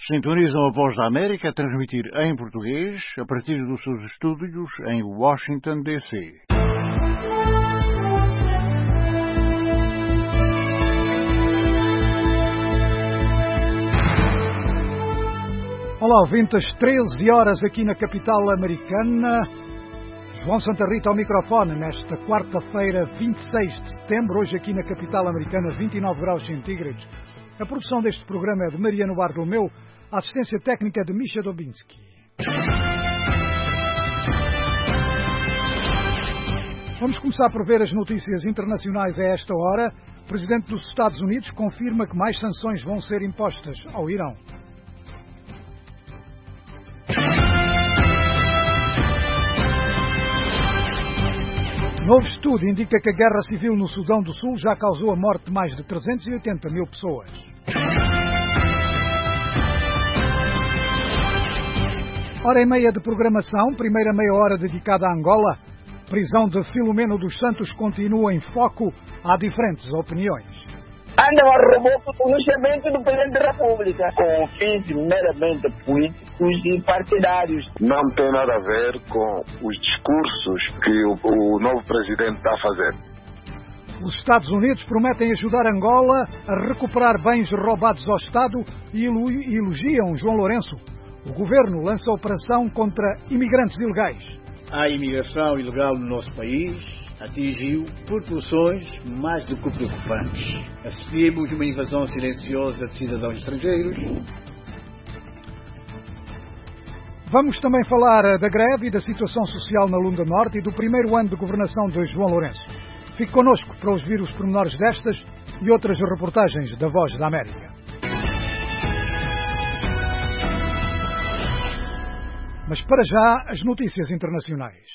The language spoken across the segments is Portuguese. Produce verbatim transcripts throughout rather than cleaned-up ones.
Sintonizam a Voz da América a transmitir em português a partir dos seus estúdios em Washington, D C Olá, ouvintes, treze horas aqui na capital americana. João Santa Rita ao microfone nesta quarta-feira, vinte e seis de setembro, hoje aqui na capital americana, vinte e nove graus centígrados. A produção deste programa é de Mariano Bartolomeu, a assistência técnica de Misha Dobinski. Vamos começar por ver as notícias internacionais a esta hora. O presidente dos Estados Unidos confirma que mais sanções vão ser impostas ao Irão. Novo estudo indica que a guerra civil no Sudão do Sul já causou a morte de mais de trezentas e oitenta mil pessoas. Hora e meia de programação, primeira meia hora dedicada a Angola. Prisão de Filomeno dos Santos continua em foco, há diferentes opiniões. Andam a remor o pronunciamento do Presidente da República com fins meramente políticos e partidários. Não tem nada a ver com os discursos que o, o novo Presidente está a fazer. Os Estados Unidos prometem ajudar Angola a recuperar bens roubados ao Estado e elogiam João Lourenço. O Governo lança operação contra imigrantes ilegais. A imigração ilegal no nosso país atingiu proporções mais do que preocupantes. Assistimos uma invasão silenciosa de cidadãos estrangeiros. Vamos também falar da greve e da situação social na Lunda Norte e do primeiro ano de governação de João Lourenço. Fique connosco para ouvir os pormenores destas e outras reportagens da Voz da América. Mas para já, as notícias internacionais.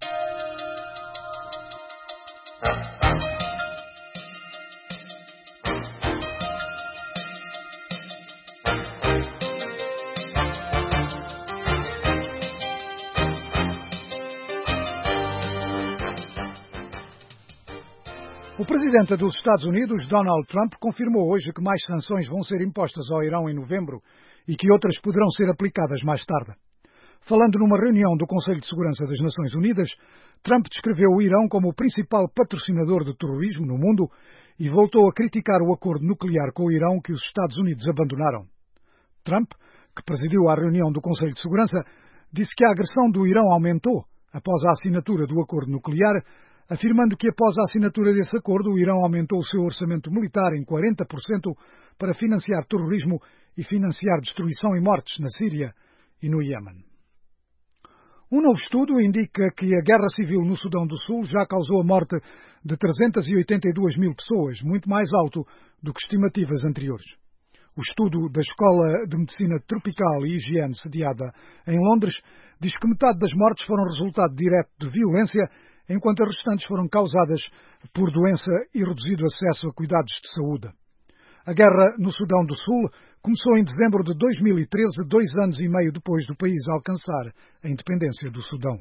O presidente dos Estados Unidos, Donald Trump, confirmou hoje que mais sanções vão ser impostas ao Irão em novembro e que outras poderão ser aplicadas mais tarde. Falando numa reunião do Conselho de Segurança das Nações Unidas, Trump descreveu o Irão como o principal patrocinador de terrorismo no mundo e voltou a criticar o acordo nuclear com o Irão que os Estados Unidos abandonaram. Trump, que presidiu a reunião do Conselho de Segurança, disse que a agressão do Irão aumentou após a assinatura do acordo nuclear, afirmando que após a assinatura desse acordo o Irão aumentou o seu orçamento militar em quarenta por cento para financiar terrorismo e financiar destruição e mortes na Síria e no Iêmen. Um novo estudo indica que a guerra civil no Sudão do Sul já causou a morte de trezentas e oitenta e duas mil pessoas, muito mais alto do que estimativas anteriores. O estudo da Escola de Medicina Tropical e Higiene, sediada em Londres, diz que metade das mortes foram resultado direto de violência, enquanto as restantes foram causadas por doença e reduzido acesso a cuidados de saúde. A guerra no Sudão do Sul começou em dezembro de dois mil e treze, dois anos e meio depois do país alcançar a independência do Sudão.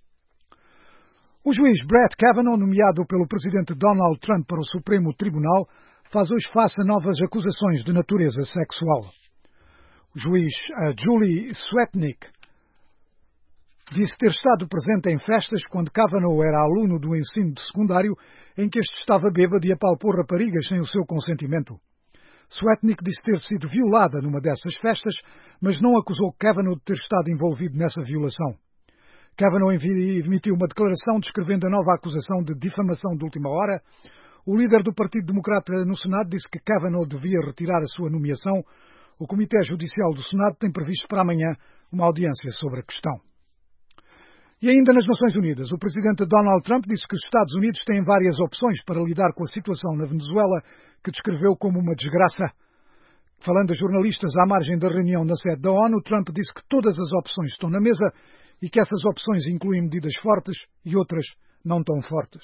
O juiz Brett Kavanaugh, nomeado pelo presidente Donald Trump para o Supremo Tribunal, faz hoje face a novas acusações de natureza sexual. O juiz uh, Julie Swetnick disse ter estado presente em festas quando Kavanaugh era aluno do ensino de secundário em que este estava bêbado e apalpou raparigas sem o seu consentimento. Swetnick disse ter sido violada numa dessas festas, mas não acusou Kavanaugh de ter estado envolvido nessa violação. Kavanaugh emitiu uma declaração descrevendo a nova acusação de difamação de última hora. O líder do Partido Democrata no Senado disse que Kavanaugh devia retirar a sua nomeação. O Comitê Judicial do Senado tem previsto para amanhã uma audiência sobre a questão. E ainda nas Nações Unidas, o presidente Donald Trump disse que os Estados Unidos têm várias opções para lidar com a situação na Venezuela, que descreveu como uma desgraça. Falando a jornalistas à margem da reunião na sede da ONU, Trump disse que todas as opções estão na mesa e que essas opções incluem medidas fortes e outras não tão fortes.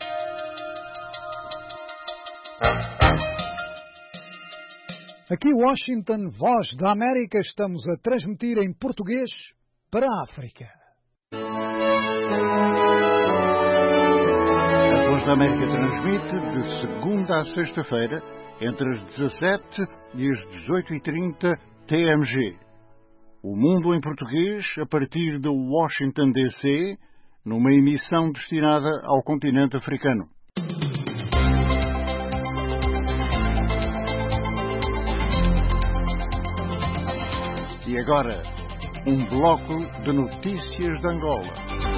Aqui Washington, Voz da América, estamos a transmitir em português para a África. A Voz da América transmite de segunda a sexta-feira, entre as dezassete e as dezoito e trinta, T M G. O mundo em português a partir de Washington D C, numa emissão destinada ao continente africano. E agora, um bloco de notícias de Angola.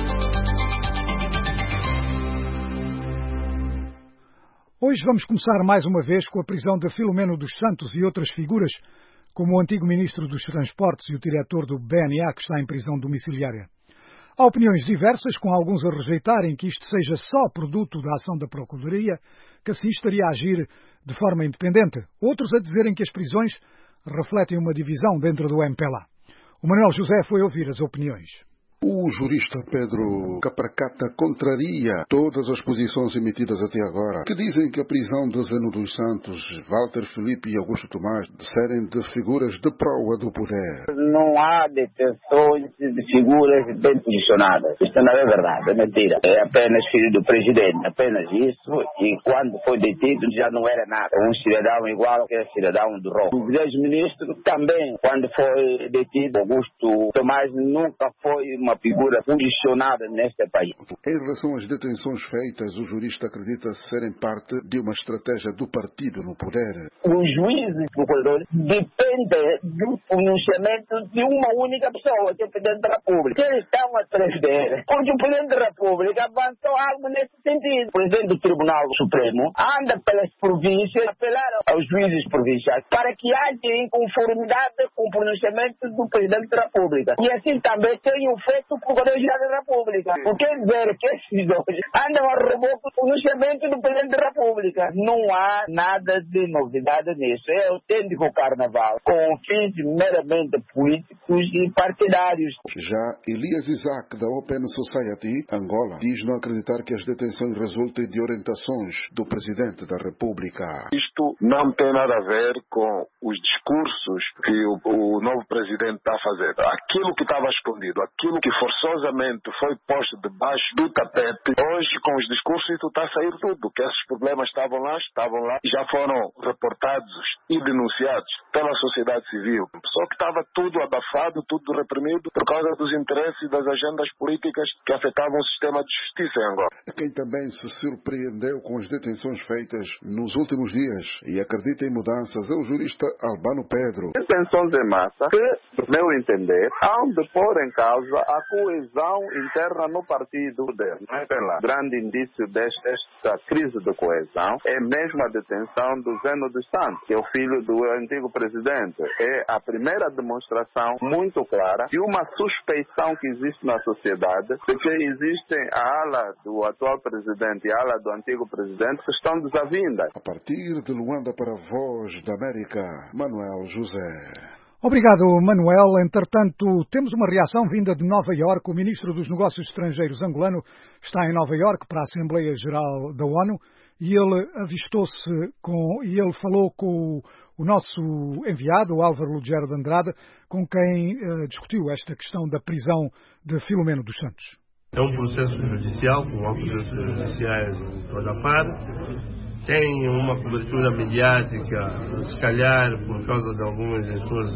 Hoje vamos começar mais uma vez com a prisão de Filomeno dos Santos e outras figuras, como o antigo Ministro dos Transportes e o diretor do B N A, que está em prisão domiciliária. Há opiniões diversas, com alguns a rejeitarem que isto seja só produto da ação da Procuradoria, que assim estaria a agir de forma independente. Outros a dizerem que as prisões refletem uma divisão dentro do M P L A. O Manuel José foi ouvir as opiniões. O jurista Pedro Capracata contraria todas as posições emitidas até agora, que dizem que a prisão de Zeno dos Santos, Walter Filipe e Augusto Tomás serem de figuras de proa do poder. Não há detenções de figuras bem posicionadas. Isto não é verdade, é mentira. É apenas filho do presidente, apenas isso. E quando foi detido já não era nada. Um cidadão igual que é cidadão do Roma. O ex-ministro também, quando foi detido, Augusto Tomás nunca foi uma figura posicionada neste país. Em relação às detenções feitas, o jurista acredita serem parte de uma estratégia do partido no poder. Os juízes e procuradores dependem do pronunciamento de uma única pessoa, que é o Presidente da República. Eles estão atrás dele, porque o Presidente da República avançou algo nesse sentido. O Presidente do Tribunal Supremo anda pelas províncias, apelaram aos juízes provinciais para que haja em conformidade com o pronunciamento do Presidente da República. E assim também tem o feito o Procurador-Geral da República. Por que dizer que esses dois andam a roubar o pronunciamento do Presidente da República? Não há nada de novidade nisso. É autêntico carnaval, com fins meramente políticos e partidários. Já Elias Isaac, da Open Society Angola, diz não acreditar que as detenções resultem de orientações do Presidente da República. Isto não tem nada a ver com os discursos que o, o novo Presidente está a fazer. Aquilo que estava escondido, aquilo que forçosamente foi posto debaixo do tapete, hoje com os discursos isso está a sair tudo, que esses problemas estavam lá, estavam lá, e já foram reportados e denunciados pela sociedade civil. Só que estava tudo abafado, tudo reprimido por causa dos interesses das agendas políticas que afetavam o sistema de justiça em Angola. Quem também se surpreendeu com as detenções feitas nos últimos dias e acredita em mudanças é o jurista Albano Pedro. Detenções em massa que, do meu entender, hão de pôr em causa a coesão interna no partido dele. Não é lá. Grande indício desta crise de coesão é mesmo a detenção do Zeno dos Santos, que é o filho do antigo presidente. É a primeira demonstração muito clara de uma suspeição que existe na sociedade de que existem a ala do atual presidente e a ala do antigo presidente que estão desavindas. A partir de Luanda para a Voz da América, Manuel José. Obrigado, Manuel. Entretanto, temos uma reação vinda de Nova Iorque. O Ministro dos Negócios Estrangeiros angolano está em Nova Iorque para a Assembleia Geral da ONU e ele avistou-se com, e ele falou com o, o nosso enviado, o Álvaro Lugero de Andrade, com quem uh, discutiu esta questão da prisão de Filomeno dos Santos. É um processo judicial, com autoridades judiciais em toda a parte. Tem uma cobertura mediática, se calhar por causa de algumas pessoas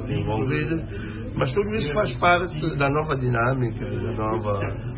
envolvidas, mas tudo isso faz parte da nova dinâmica, da nova,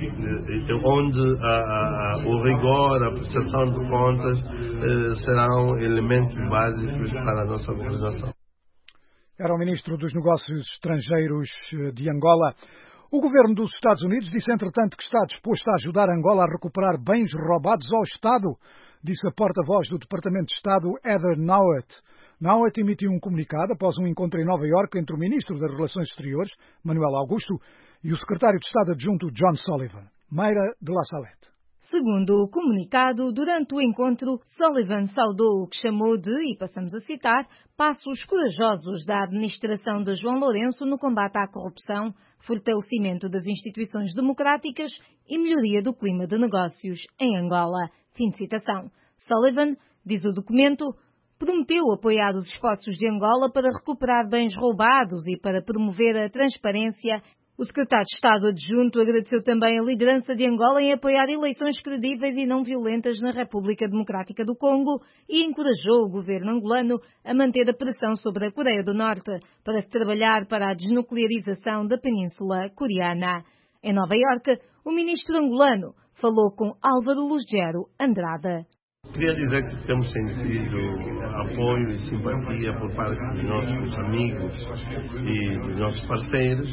de, de onde a, a, o rigor, a prestação de contas eh, serão elementos básicos para a nossa governação. Era o Ministro dos Negócios Estrangeiros de Angola. O governo dos Estados Unidos disse, entretanto, que está disposto a ajudar Angola a recuperar bens roubados ao Estado, disse a porta-voz do Departamento de Estado, Heather Nauert. Nauert emitiu um comunicado após um encontro em Nova Iorque entre o Ministro das Relações Exteriores, Manuel Augusto, e o Secretário de Estado Adjunto, John Sullivan. Mayra de La Salette. Segundo o comunicado, durante o encontro, Sullivan saudou o que chamou de, e passamos a citar, passos corajosos da administração de João Lourenço no combate à corrupção, fortalecimento das instituições democráticas e melhoria do clima de negócios em Angola. Fim de citação. Sullivan, diz o documento, prometeu apoiar os esforços de Angola para recuperar bens roubados e para promover a transparência O secretário de Estado adjunto agradeceu também a liderança de Angola em apoiar eleições credíveis e não violentas na República Democrática do Congo e encorajou o governo angolano a manter a pressão sobre a Coreia do Norte para se trabalhar para a desnuclearização da Península Coreana. Em Nova Iorque, o ministro angolano falou com Álvaro Lugero Andrade. Queria dizer que temos sentido apoio e simpatia por parte dos nossos amigos e dos nossos parceiros.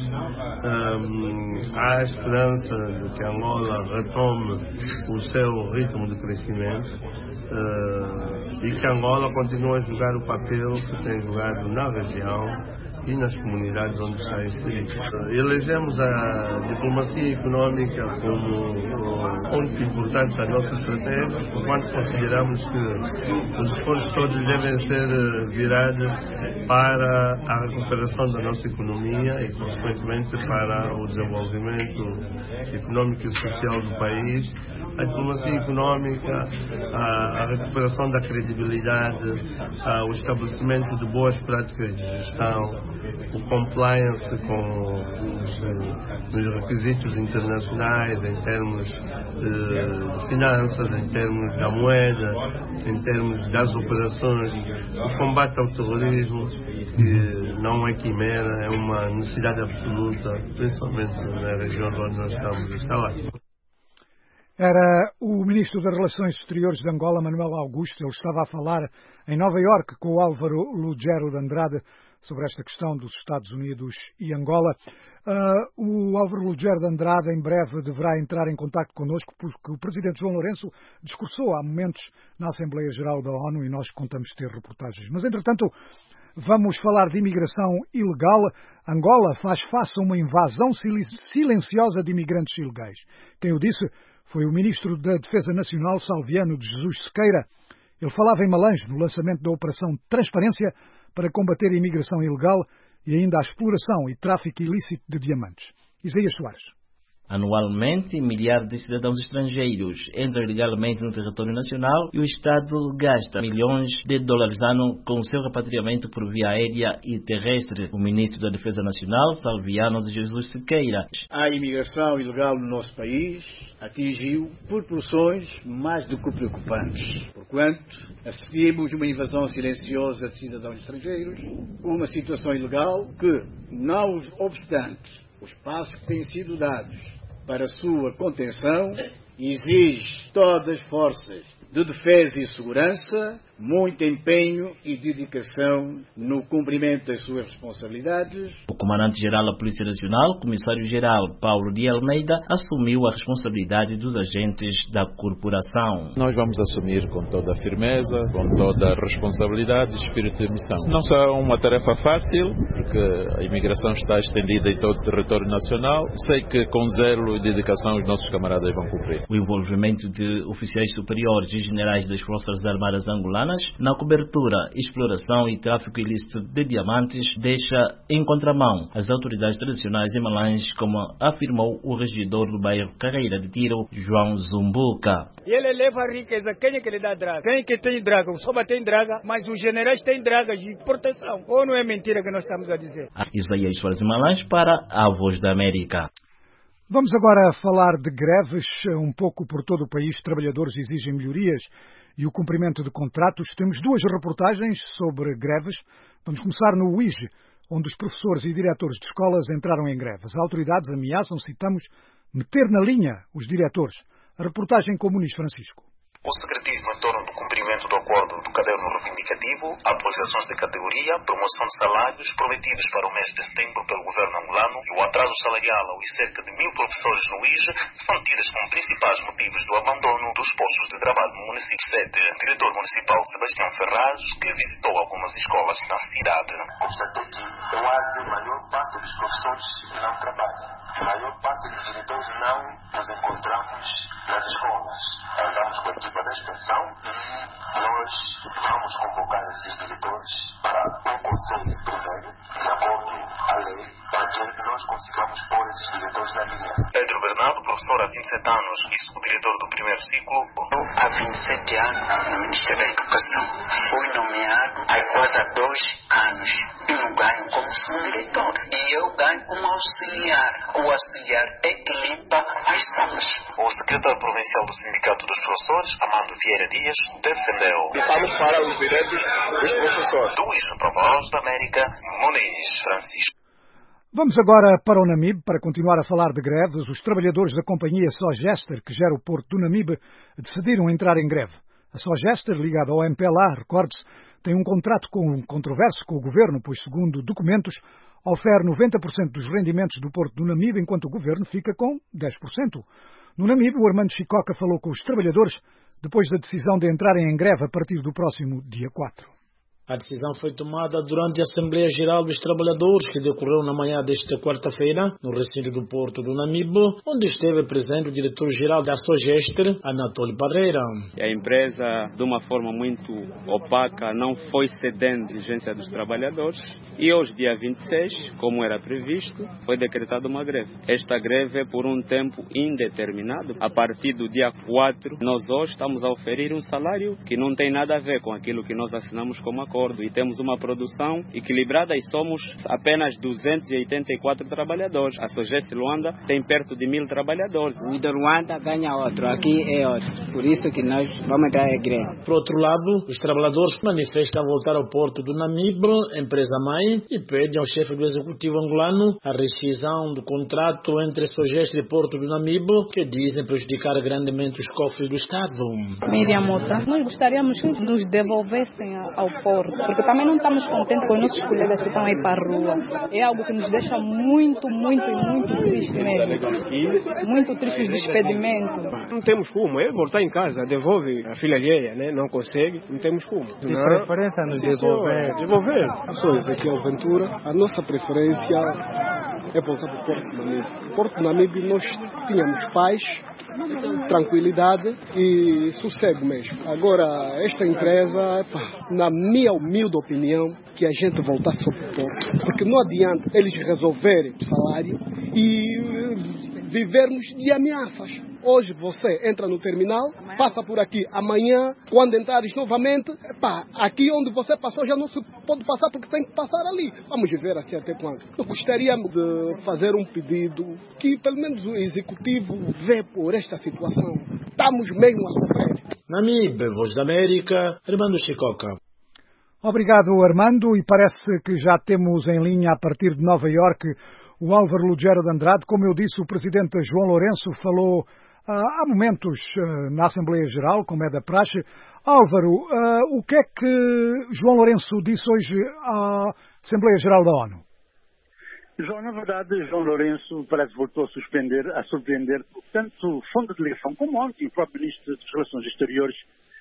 Um, há esperança de que Angola retome o seu ritmo de crescimento uh, e que Angola continue a jogar o papel que tem jogado na região e nas comunidades onde está inserido. Elegemos a diplomacia econômica como um ponto importante da nossa estratégia, porquanto consideramos que os esforços todos devem ser virados para a recuperação da nossa economia e, consequentemente, para o desenvolvimento econômico e social do país. A diplomacia econômica, a, a recuperação da credibilidade, a, o estabelecimento de boas práticas de gestão, o compliance com os, os requisitos internacionais em termos de finanças, em termos da moeda, em termos das operações, o combate ao terrorismo, que não é quimera, é uma necessidade absoluta, principalmente na região onde nós estamos instalados. Era o Ministro das Relações Exteriores de Angola, Manuel Augusto. Ele estava a falar em Nova Iorque com o Álvaro Lugero de Andrade sobre esta questão dos Estados Unidos e Angola. Uh, o Álvaro Lugero de Andrade em breve deverá entrar em contacto connosco porque o Presidente João Lourenço discursou há momentos na Assembleia Geral da ONU e nós contamos ter reportagens. Mas, entretanto, vamos falar de imigração ilegal. Angola faz face a uma invasão silenciosa de imigrantes ilegais. Quem o disse foi o Ministro da Defesa Nacional, Salviano de Jesus Sequeira. Ele falava em Malange no lançamento da Operação Transparência para combater a imigração ilegal e ainda a exploração e tráfico ilícito de diamantes. Isaías Soares. Anualmente, milhares de cidadãos estrangeiros entram ilegalmente no território nacional e o Estado gasta milhões de dólares ano com o seu repatriamento por via aérea e terrestre. O Ministro da Defesa Nacional, Salviano de Jesus Sequeira. A imigração ilegal no nosso país atingiu proporções mais do que preocupantes, porquanto assistimos uma invasão silenciosa de cidadãos estrangeiros, uma situação ilegal que, não obstante os passos que têm sido dados para a sua contenção, exige todas as forças de defesa e segurança, muito empenho e dedicação no cumprimento das suas responsabilidades. O Comandante-Geral da Polícia Nacional, Comissário-Geral Paulo de Almeida, assumiu a responsabilidade dos agentes da corporação. Nós vamos assumir com toda a firmeza, com toda a responsabilidade e espírito de missão. Não será uma tarefa fácil, porque a imigração está estendida em todo o território nacional. Sei que com zelo e dedicação os nossos camaradas vão cumprir. O envolvimento de oficiais superiores e generais das Forças Armadas angolanas na cobertura, exploração e tráfico ilícito de diamantes deixa em contramão as autoridades tradicionais em Malange, como afirmou o regidor do bairro Carreira de Tiro, João Zumbuca. Ele leva a riqueza, quem é que lhe dá draga? Quem é que tem draga? O Soba tem draga, mas os generais têm dragas de proteção. Ou não é mentira que nós estamos a dizer? Isaías Soares de Malange para a Voz da América. Vamos agora falar de greves. Um pouco por todo o país, trabalhadores exigem melhorias e o cumprimento de contratos. Temos duas reportagens sobre greves. Vamos começar no U I G, onde os professores e diretores de escolas entraram em greve. As autoridades ameaçam, citamos, meter na linha os diretores. A reportagem com o Muniz Francisco. O secretismo em torno do cumprimento do acordo do caderno reivindicativo, atualizações de categoria, promoção de salários prometidos para o mês de setembro pelo governo angolano e o atraso salarial aos cerca de mil professores no U I G são tidas como principais motivos do abandono dos postos de trabalho no município sede. O diretor municipal Sebastião Ferraz, que visitou algumas escolas na cidade. Constatei que quase a maior parte dos professores não trabalha. A maior parte dos diretores não nos encontramos nas escolas. Andamos com a equipa da inspeção e nós vamos convocar esses diretores para o Conselho primeiro, de acordo à lei, para que nós consigamos pôr esses diretores na linha. Pedro Bernardo, professor há vinte e sete anos e subdiretor do primeiro ciclo. Eu, há vinte e sete anos, no Ministério da Educação, fui nomeado há quase há dois anos e não ganho como subdiretor. E eu ganho como auxiliar. O auxiliar é que limpa as salas. O secretário provincial do Sindicato dos Professores, Amando Vieira Dias, defendeu. Lutamos para os direitos dos professores. Do Eixo para a Voz da América, Muniz Francisco. Vamos agora para o Namibe para continuar a falar de greves. Os trabalhadores da companhia Sogester, que gera o porto do Namibe, decidiram entrar em greve. A Sogester, ligada ao M P L A, recorde-se, tem um contrato com um controverso com o governo, pois, segundo documentos, ofere noventa por cento dos rendimentos do porto do Namibe, enquanto o governo fica com dez por cento. No Namibe, o Armando Chicoca falou com os trabalhadores depois da decisão de entrarem em greve a partir do próximo dia quatro. A decisão foi tomada durante a Assembleia Geral dos Trabalhadores, que decorreu na manhã desta quarta-feira, no recinto do Porto do Namibe, onde esteve presente o diretor-geral da Sogester, Anatólio Parreira. A empresa, de uma forma muito opaca, não foi cedendo à exigência dos trabalhadores e hoje, dia vinte e seis, como era previsto, foi decretada uma greve. Esta greve é por um tempo indeterminado. A partir do dia quatro, nós hoje estamos a oferir um salário que não tem nada a ver com aquilo que nós assinamos como acordo. E temos uma produção equilibrada e somos apenas duzentos e oitenta e quatro trabalhadores. A Sogeste Luanda tem perto de mil trabalhadores. O de Luanda ganha outro, aqui é outro. Por isso que nós vamos entrar em greve. Por outro lado, os trabalhadores manifestam voltar ao porto do Namibe, empresa-mãe, e pedem ao chefe do executivo angolano a rescisão do contrato entre Sogeste e Porto do Namibe, que dizem prejudicar grandemente os cofres do Estado. Miriam Mota, nós gostaríamos que nos devolvessem ao porto, porque também não estamos contentes com os nossos colegas que estão aí para a rua. É algo que nos deixa muito, muito, muito triste mesmo. Muito triste os despedimentos. Não temos como, é voltar em casa, devolve a filha alheia, né? Não consegue, não temos como. De preferência nos devolver. Devolver. Sou Ezequiel Ventura, a nossa preferência é voltar para o Porto do Namibe. Porto do Namibe nós tínhamos paz, tranquilidade e sossego mesmo. Agora, esta empresa, na minha humilde opinião, que a gente voltasse ao Porto, porque não adianta eles resolverem o salário e vivermos de ameaças. Hoje você entra no terminal, passa por aqui. Amanhã, quando entrares novamente, epá, aqui onde você passou já não se pode passar porque tem que passar ali. Vamos ver assim até quando. Eu gostaria de fazer um pedido que pelo menos o executivo vê por esta situação. Estamos mesmo a sofrer. Namibe, Voz da América, Armando Chicoca. Obrigado, Armando, e parece que já temos em linha a partir de Nova Iorque o Álvaro Lugero de Andrade. Como eu disse, o presidente João Lourenço falou há momentos na Assembleia Geral, como é da praxe. Álvaro, o que é que João Lourenço disse hoje à Assembleia Geral da ONU? João, na verdade, João Lourenço parece que voltou a, suspender, a surpreender tanto o Fundo de Delegação como ontem o próprio Ministro das Relações Exteriores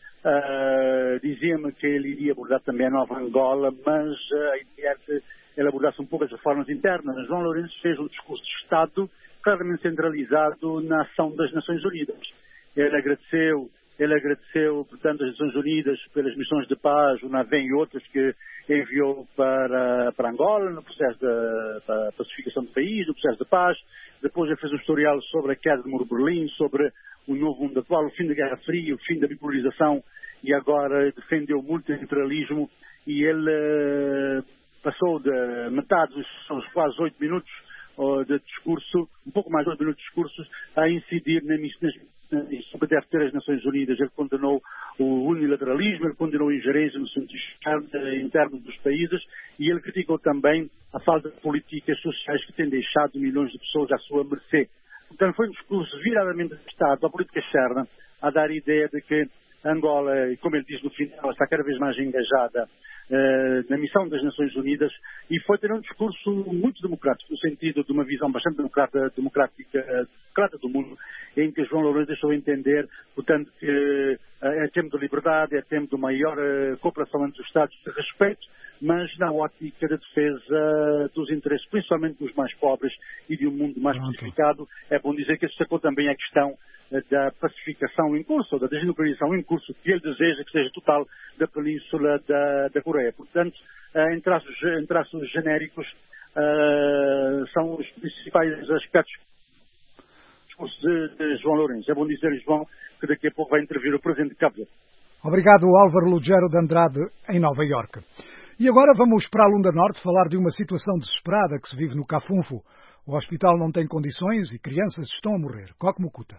uh, dizia-me que ele iria abordar também a Nova Angola, mas uh, a ideia é que ele abordasse um pouco as reformas internas. João Lourenço fez um discurso de Estado claramente centralizado na ação das Nações Unidas. Ele agradeceu, ele agradeceu, portanto, as Nações Unidas pelas missões de paz, o NAVEM e outras que enviou para, para Angola, no processo da, da pacificação do país, no processo de paz. Depois ele fez um historial sobre a queda do Muro de Berlim, sobre o novo mundo atual, o fim da Guerra Fria, o fim da bipolarização, e agora defendeu o multilateralismo, e ele passou de metade dos seus quase oito minutos de discurso, um pouco mais de oito minutos de discursos, a incidir na isso que deve ter as Nações Unidas. Ele condenou o unilateralismo, ele condenou a ingerência no sentido interno dos países, e ele criticou também a falta de políticas sociais que têm deixado milhões de pessoas à sua mercê. Portanto, foi um discurso viradamente de Estado, a política externa, a dar a ideia de que Angola, como ele diz no final, está cada vez mais engajada uh, na missão das Nações Unidas, e foi ter um discurso muito democrático, no sentido de uma visão bastante democrática, democrática, democrática do mundo, em que João Lourenço deixou entender, portanto, que uh, é tempo de liberdade, é tempo de maior uh, cooperação entre os Estados, de respeito, mas na ótica da defesa dos interesses, principalmente dos mais pobres e de um mundo mais pacificado. É bom dizer que destacou também a questão da pacificação em curso, ou da desnuclearização em curso, que ele deseja que seja total da Península da, da Coreia. Portanto, em traços, em traços genéricos, uh, são os principais aspectos de, de João Lourenço. É bom dizer, João, que daqui a pouco vai intervir o Presidente de Cabo Verde. Obrigado, Álvaro Lugero de Andrade, em Nova Iorque. E agora vamos para a Lunda Norte falar de uma situação desesperada que se vive no Cafunfo. O hospital não tem condições e crianças estão a morrer. Coque Mucuta.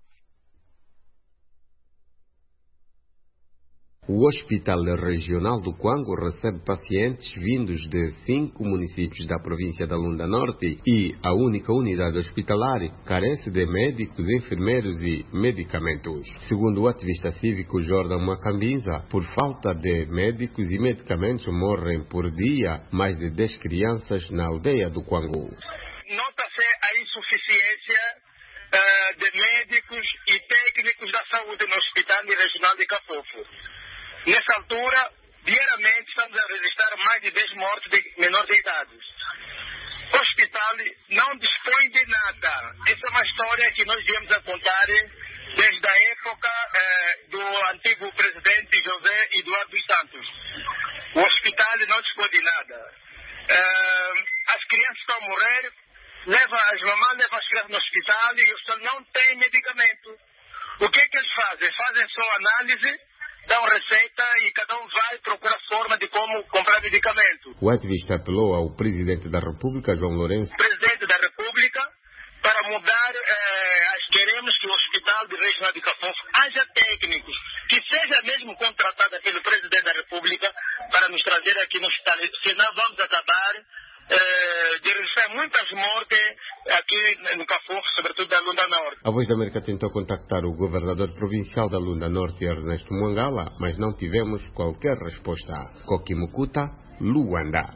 O Hospital Regional do Cuango recebe pacientes vindos de cinco municípios da província da Lunda Norte e a única unidade hospitalar carece de médicos, enfermeiros e medicamentos. Segundo o ativista cívico Jordan Macambinza, por falta de médicos e medicamentos morrem por dia mais de dez crianças na aldeia do Cuango. Nota-se a insuficiência uh, de médicos e técnicos da saúde no Hospital Regional de Cafunfo. Nessa altura, diariamente estamos a registrar mais de dez mortes de menores de idade. O hospital não dispõe de nada. Essa é uma história que nós viemos a contar desde a época eh, do antigo presidente José Eduardo dos Santos. O hospital não dispõe de nada. Eh, as crianças estão a morrer, leva, as mamães levam as crianças no hospital e o hospital não tem medicamento. O que é que eles fazem? Fazem só análise, dão receita e cada um vai procurar forma de como comprar medicamento. O ativista apelou ao Presidente da República, João Lourenço. Presidente da República, para mudar, eh, queremos que o Hospital de Regional de Cafunfo haja técnicos, que seja mesmo contratado pelo Presidente da República para nos trazer aqui no hospital. Senão vamos acabar eh, de registrar muitas mortes aqui no Cafunfo, sobretudo da Lunda Norte. A Voz da América tentou contactar o governador provincial da Lunda Norte, Ernesto Mwangala, mas não tivemos qualquer resposta. Coque Mucuta, Luanda.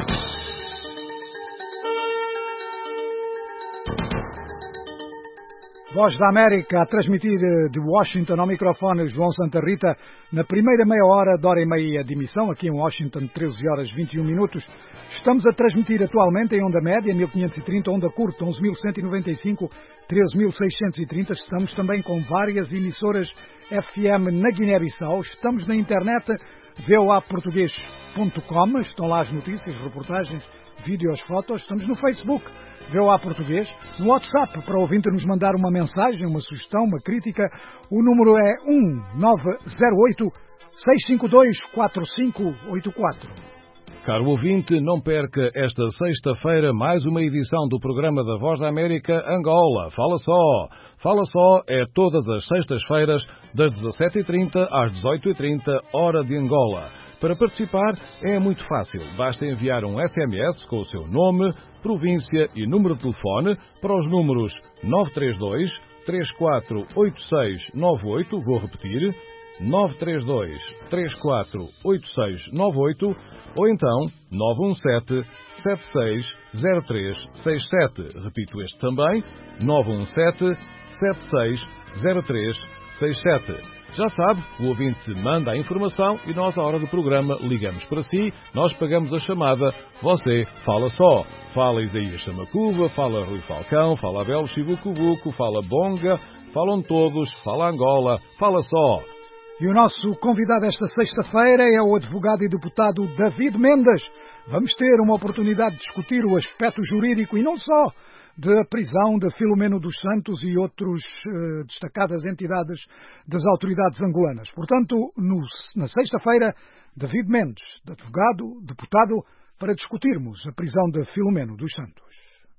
Voz da América a transmitir de Washington ao microfone João Santa Rita na primeira meia hora de hora e meia de emissão, aqui em Washington, treze horas e vinte e um minutos. Estamos a transmitir atualmente em onda média, mil quinhentos e trinta, onda curta, onze mil cento e noventa e cinco, treze mil seiscentos e trinta. Estamos também com várias emissoras F M na Guiné-Bissau. Estamos na internet v o a português ponto com. Estão lá as notícias, reportagens, vídeos, fotos. Estamos no Facebook, V O A Português. No WhatsApp, para o ouvinte nos mandar uma mensagem, uma sugestão, uma crítica, o número é um nove zero oito, seis cinco dois, quatro cinco oito quatro. Caro ouvinte, não perca esta sexta-feira mais uma edição do programa da Voz da América Angola. Fala só! Fala só é todas as sextas-feiras, das dezassete e trinta às dezoito e trinta, hora de Angola. Para participar é muito fácil. Basta enviar um S M S com o seu nome, província e número de telefone para os números nove três dois, três quatro oito seis nove oito, vou repetir, nove três dois, três quatro oito seis nove oito, ou então nove um sete, sete seis zero três seis sete. Repito este também, nove um sete, sete seis zero três seis sete. Já sabe, o ouvinte manda a informação e nós, à hora do programa, ligamos para si, nós pagamos a chamada, você fala só. Fala Isaías Chamacuva, fala Rui Falcão, fala Abel Chibucubuco, fala Bonga, falam todos, fala Angola, fala só. E o nosso convidado esta sexta-feira é o advogado e deputado David Mendes. Vamos ter uma oportunidade de discutir o aspecto jurídico e não só da prisão de Filomeno dos Santos e outras uh, destacadas entidades das autoridades angolanas. Portanto, no, na sexta-feira, David Mendes, advogado, deputado, para discutirmos a prisão de Filomeno dos Santos.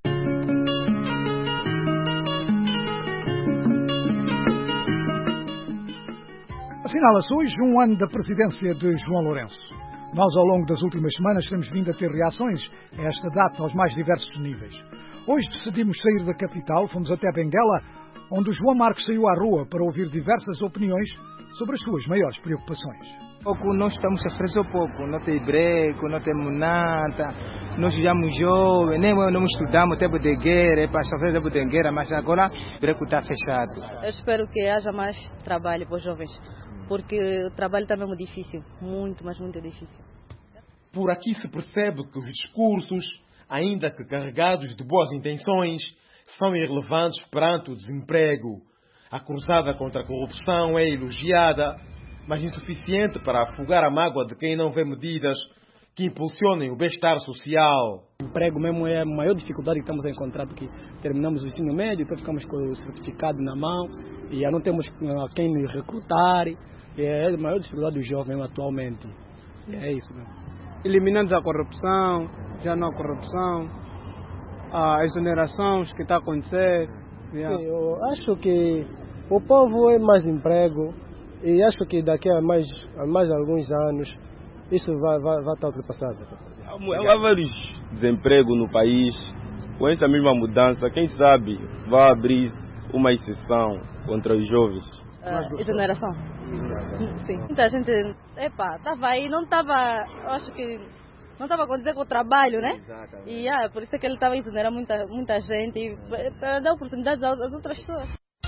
Assinala-se hoje um ano da presidência de João Lourenço. Nós, ao longo das últimas semanas, temos vindo a ter reações a esta data aos mais diversos níveis. Hoje decidimos sair da capital, fomos até Benguela, onde o João Marcos saiu à rua para ouvir diversas opiniões sobre as suas maiores preocupações. Pouco nós estamos a sofrer pouco, não tem breco, não temos nada, nós somos jovens, nem não estudamos tempo de guerra, para sofrer tempo de guerra, mas agora o breco está fechado. Eu espero que haja mais trabalho para os jovens, porque o trabalho está mesmo difícil, muito, mas muito difícil. Por aqui se percebe que os discursos, ainda que carregados de boas intenções, são irrelevantes perante o desemprego. A cruzada contra a corrupção é elogiada, mas insuficiente para afogar a mágoa de quem não vê medidas que impulsionem o bem-estar social. O emprego mesmo é a maior dificuldade que estamos a encontrar, porque terminamos o ensino médio, então ficamos com o certificado na mão e já não temos a quem nos recrutar. É a maior dificuldade do jovem atualmente. É isso mesmo. eliminando a corrupção, já não há corrupção, a exoneração que está a acontecer. Yeah. Sim, eu acho que o povo é mais emprego e acho que daqui a mais, a mais alguns anos isso vai, vai, vai estar ultrapassado. Há, há vários desempregos no país. Com essa mesma mudança, quem sabe vai abrir uma exceção contra os jovens. Uh, exoneração? Sim. Muita gente, epa, estava aí, não estava, acho que não estava acontecendo com o trabalho, né? Exatamente. E ah, por isso é que ele estava exonerando muita, muita gente, para dar oportunidades às, às outras pessoas.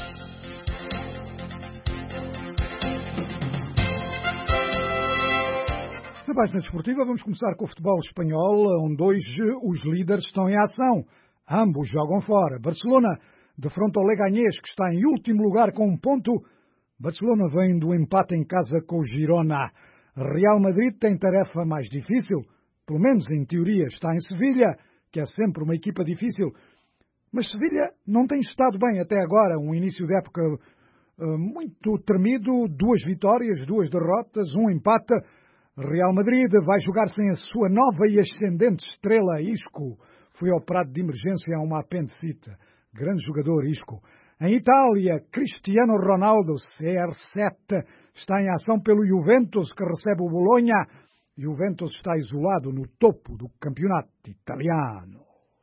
Na página desportiva vamos começar com o futebol espanhol, onde hoje os líderes estão em ação. Ambos jogam fora. Barcelona defronta o Leganés, que está em último lugar com um ponto. Barcelona vem do empate em casa com o Girona. Real Madrid tem tarefa mais difícil. Pelo menos em teoria está em Sevilha, que é sempre uma equipa difícil. Mas Sevilha não tem estado bem até agora. Um início de época uh, muito tremido. Duas vitórias, duas derrotas, um empate. Real Madrid vai jogar sem a sua nova e ascendente estrela Isco. Foi operado de emergência a uma apendicite. Grande jogador Isco. Em Itália, Cristiano Ronaldo, C R sete, está em ação pelo Juventus, que recebe o Bologna. Juventus está isolado no topo do campeonato italiano.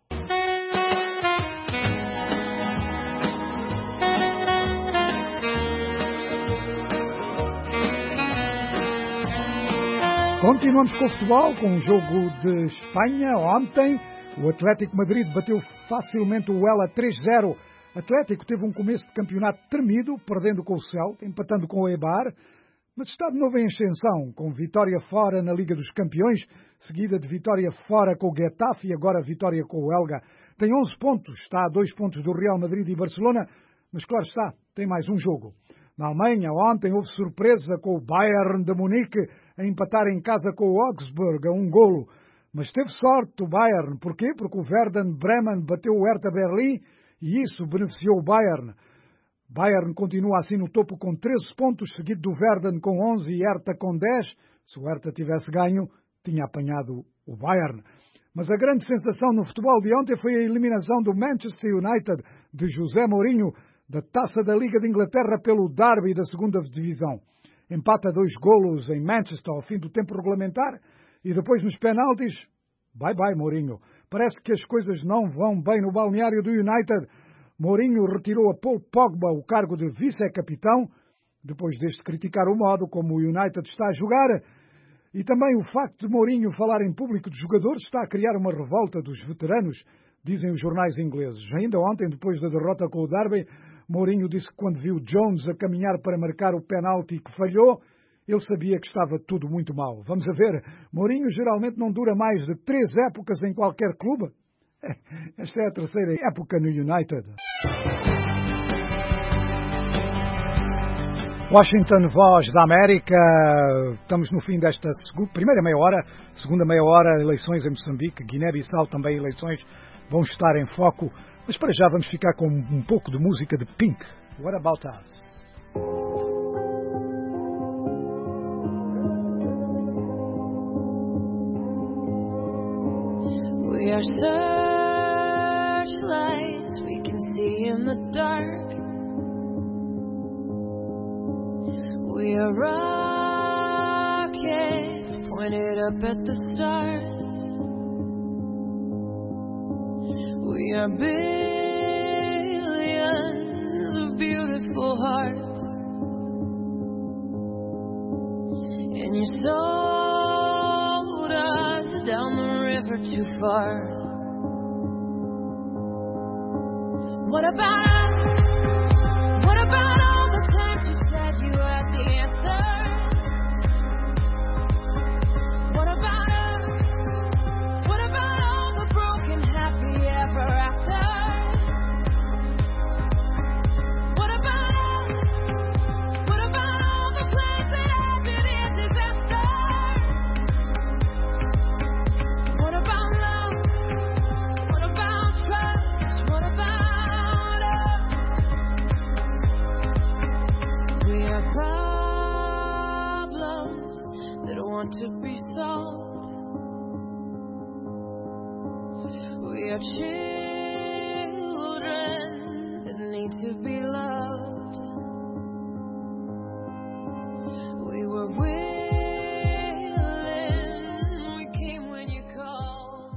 Continuamos com o futebol, com um jogo de Espanha. Ontem, o Atlético Madrid bateu facilmente o Huela três zero. Atlético teve um começo de campeonato tremido, perdendo com o Celta, empatando com o Eibar, mas está de novo em ascensão, com vitória fora na Liga dos Campeões, seguida de vitória fora com o Getafe e agora vitória com o Elga. Tem onze pontos, está a dois pontos do Real Madrid e Barcelona, mas claro está, tem mais um jogo. Na Alemanha, ontem houve surpresa com o Bayern de Munique a empatar em casa com o Augsburg a um golo. Mas teve sorte o Bayern. Porquê? Porque o Werder Bremen bateu o Hertha Berlim e isso beneficiou o Bayern. Bayern continua assim no topo com treze pontos, seguido do Werder com onze e Hertha com dez. Se o Hertha tivesse ganho, tinha apanhado o Bayern. Mas a grande sensação no futebol de ontem foi a eliminação do Manchester United de José Mourinho da Taça da Liga de Inglaterra pelo Derby da segunda Divisão. Empata dois golos em Manchester ao fim do tempo regulamentar e depois nos penaltis, bye bye Mourinho. Parece que as coisas não vão bem no balneário do United. Mourinho retirou a Paul Pogba o cargo de vice-capitão, depois deste criticar o modo como o United está a jogar. E também o facto de Mourinho falar em público dos jogadores está a criar uma revolta dos veteranos, dizem os jornais ingleses. Ainda ontem, depois da derrota com o Derby, Mourinho disse que quando viu Jones a caminhar para marcar o penalti que falhou, ele sabia que estava tudo muito mal. Vamos a ver, Mourinho geralmente não dura mais de três épocas em qualquer clube. Esta é a terceira época no United. Washington, Voz da América. Estamos no fim desta segunda, primeira meia hora, segunda meia hora, eleições em Moçambique, Guiné-Bissau também eleições vão estar em foco. Mas para já vamos ficar com um pouco de música de Pink. What About Us? We are searchlights we can see in the dark. We are rockets pointed up at the stars. We are billions of beautiful hearts. And you sold us down the river too far. What about us? What about all the times you said you had the answers? What about us? What about all the broken happy ever after? What about us? What about all the plans that ended in disaster? What about love? What about trust? What about us? children that need to be loved. We were willing, we came when you called.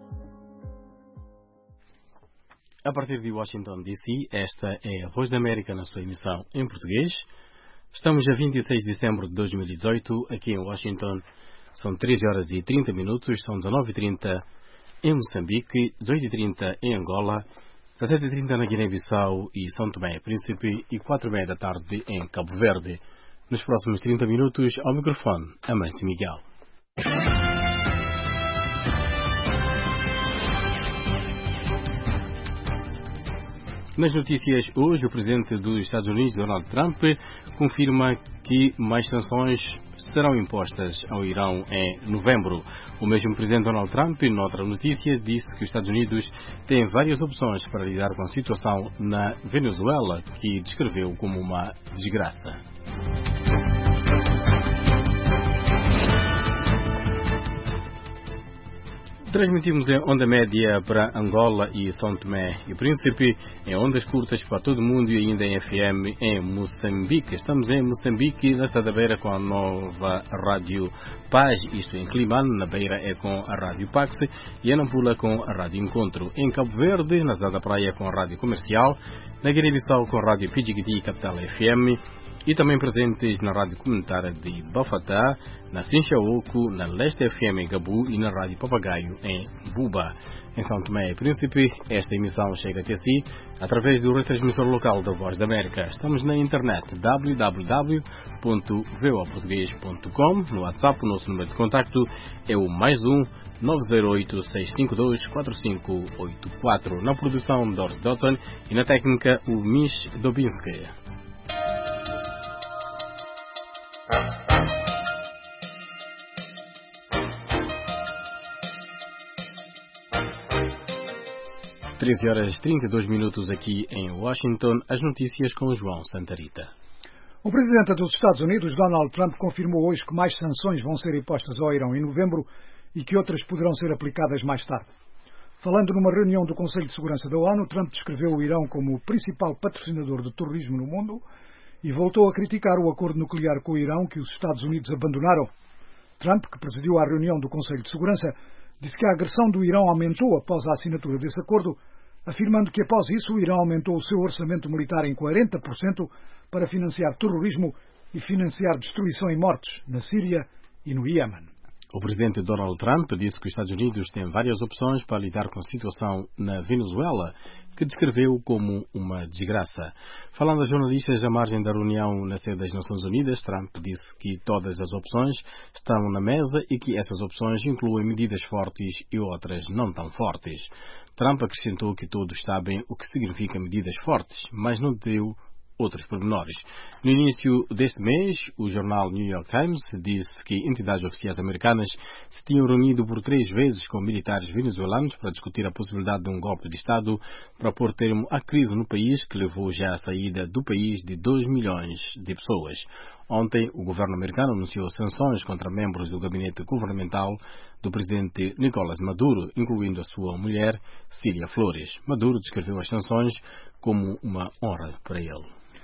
A partir de Washington, D C, esta é a Voz da América na sua emissão em português. Estamos a vinte e seis de dezembro de dois mil e dezoito, aqui em Washington. São treze horas e trinta minutos, são dezenove e trinta em Moçambique, dezoito e trinta em Angola, dezassete e trinta na Guiné-Bissau e São Tomé e Príncipe e quatro e meia da tarde em Cabo Verde. Nos próximos trinta minutos, ao microfone, Amâncio Miguel. Nas notícias hoje, o presidente dos Estados Unidos, Donald Trump, confirma que mais sanções serão impostas ao Irão em novembro. O mesmo presidente Donald Trump, noutra notícia, disse que os Estados Unidos têm várias opções para lidar com a situação na Venezuela, que descreveu como uma desgraça. Transmitimos em onda média para Angola e São Tomé e Príncipe, em ondas curtas para todo o mundo e ainda em F M em Moçambique. Estamos em Moçambique, na Estrada da Beira, com a nova Rádio Paz, isto em Climane, na Beira é com a Rádio Pax e em Nampula com a Rádio Encontro. Em Cabo Verde, na Estrada da Praia, com a Rádio Comercial, na Guiné-Bissau com a Rádio Pidjigiti Capital F M, e também presentes na Rádio Comunitária de Bafatá, na Sinchaoco, na Leste F M em Gabu e na Rádio Papagaio em Buba. Em São Tomé e Príncipe, esta emissão chega até si através do retransmissor local da Voz da América. Estamos na internet w w w ponto voa português ponto com. No WhatsApp, o nosso número de contacto é o mais um nove zero oito, seis cinco dois, quatro cinco oito quatro. Na produção, Doris Dodson, e na técnica, o Mish Dobinski. treze horas e trinta e dois minutos aqui em Washington, as notícias com João Santarita. O presidente dos Estados Unidos, Donald Trump, confirmou hoje que mais sanções vão ser impostas ao Irão em novembro e que outras poderão ser aplicadas mais tarde. Falando numa reunião do Conselho de Segurança da ONU, Trump descreveu o Irão como o principal patrocinador de terrorismo no mundo e voltou a criticar o acordo nuclear com o Irão que os Estados Unidos abandonaram. Trump, que presidiu a reunião do Conselho de Segurança, disse que a agressão do Irão aumentou após a assinatura desse acordo, afirmando que após isso o Irão aumentou o seu orçamento militar em quarenta por cento para financiar terrorismo e financiar destruição e mortes na Síria e no Iêmen. O presidente Donald Trump disse que os Estados Unidos têm várias opções para lidar com a situação na Venezuela, que descreveu como uma desgraça. Falando a jornalistas à margem da reunião na sede das Nações Unidas, Trump disse que todas as opções estão na mesa e que essas opções incluem medidas fortes e outras não tão fortes. Trump acrescentou que todos sabem o que significa medidas fortes, mas não deu outros pormenores. No início deste mês, o jornal New York Times disse que entidades oficiais americanas se tinham reunido por três vezes com militares venezuelanos para discutir a possibilidade de um golpe de Estado para pôr termo à crise no país, que levou já à saída do país de dois milhões de pessoas. Ontem, o governo americano anunciou sanções contra membros do gabinete governamental do presidente Nicolás Maduro, incluindo a sua mulher, Cília Flores. Maduro descreveu as sanções como uma honra para ele.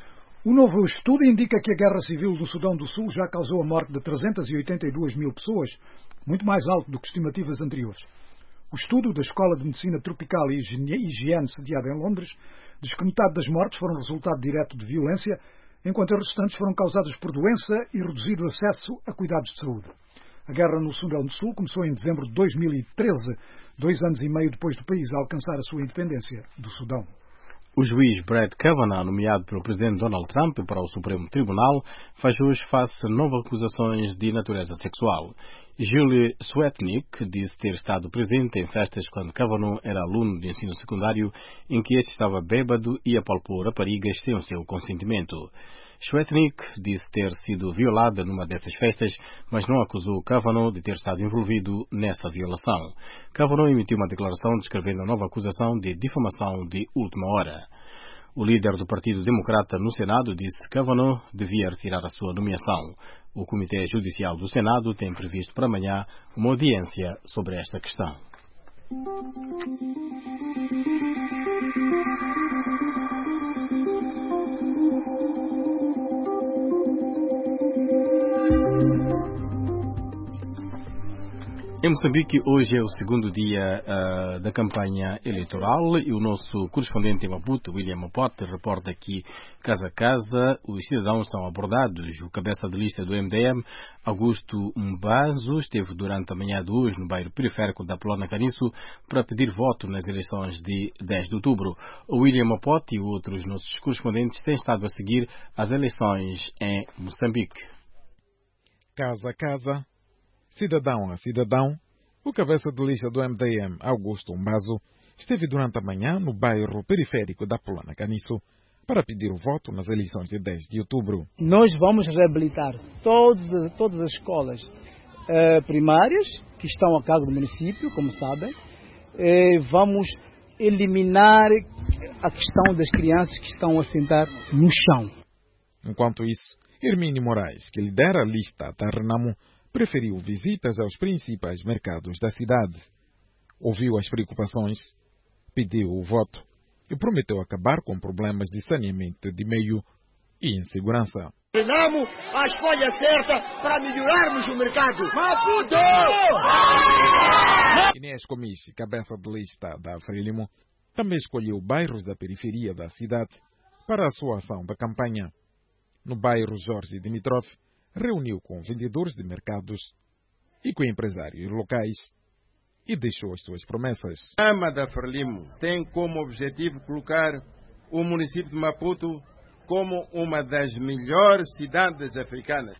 Um novo estudo indica que a guerra civil do Sudão do Sul já causou a morte de trezentas e oitenta e duas mil pessoas, muito mais alto do que estimativas anteriores. O estudo da Escola de Medicina Tropical e Higiene, sediada em Londres, diz que metade das mortes foram resultado direto de violência, enquanto as restantes foram causadas por doença e reduzido acesso a cuidados de saúde. A guerra no Sudão do Sul começou em dezembro de dois mil e treze, dois anos e meio depois do país alcançar a sua independência do Sudão. O juiz Brett Kavanaugh, nomeado pelo presidente Donald Trump para o Supremo Tribunal, faz hoje face a novas acusações de natureza sexual. Julie Swetnick disse ter estado presente em festas quando Kavanaugh era aluno de ensino secundário, em que este estava bêbado e apalpou raparigas sem o seu consentimento. Swetnick disse ter sido violada numa dessas festas, mas não acusou Kavanaugh de ter estado envolvido nessa violação. Kavanaugh emitiu uma declaração descrevendo a nova acusação de difamação de última hora. O líder do Partido Democrata no Senado disse que Kavanaugh devia retirar a sua nomeação. O Comitê Judicial do Senado tem previsto para amanhã uma audiência sobre esta questão. Em Moçambique, hoje é o segundo dia uh, da campanha eleitoral e o nosso correspondente em Maputo, William Mopote, reporta aqui casa a casa. Os cidadãos são abordados. O cabeça de lista do M D M, Augusto Mbazo, esteve durante a manhã de hoje no bairro periférico da Plona Caniço para pedir voto nas eleições de dez de outubro. O William Mopote e outros nossos correspondentes têm estado a seguir as eleições em Moçambique. Casa a casa, cidadão a cidadão, o cabeça de lista do M D M, Augusto Mbazo, esteve durante a manhã no bairro periférico da Plona Caniço para pedir o voto nas eleições de dez de outubro. Nós vamos reabilitar todos, todas as escolas eh, primárias que estão a cargo do município, como sabem. Eh, vamos eliminar a questão das crianças que estão a sentar no chão. Enquanto isso, Hermínio Moraes, que lidera a lista da Renamo, preferiu visitas aos principais mercados da cidade. Ouviu as preocupações, pediu o voto e prometeu acabar com problemas de saneamento de meio e insegurança. Renamo a escolha certa para melhorarmos o mercado. Maputo! Inês Comiche, cabeça de lista da Frelimo, também escolheu bairros da periferia da cidade para a sua ação da campanha. No bairro Jorge Dimitrov, reuniu com vendedores de mercados e com empresários locais e deixou as suas promessas. A Ama da Frelimo tem como objetivo colocar o município de Maputo como uma das melhores cidades africanas.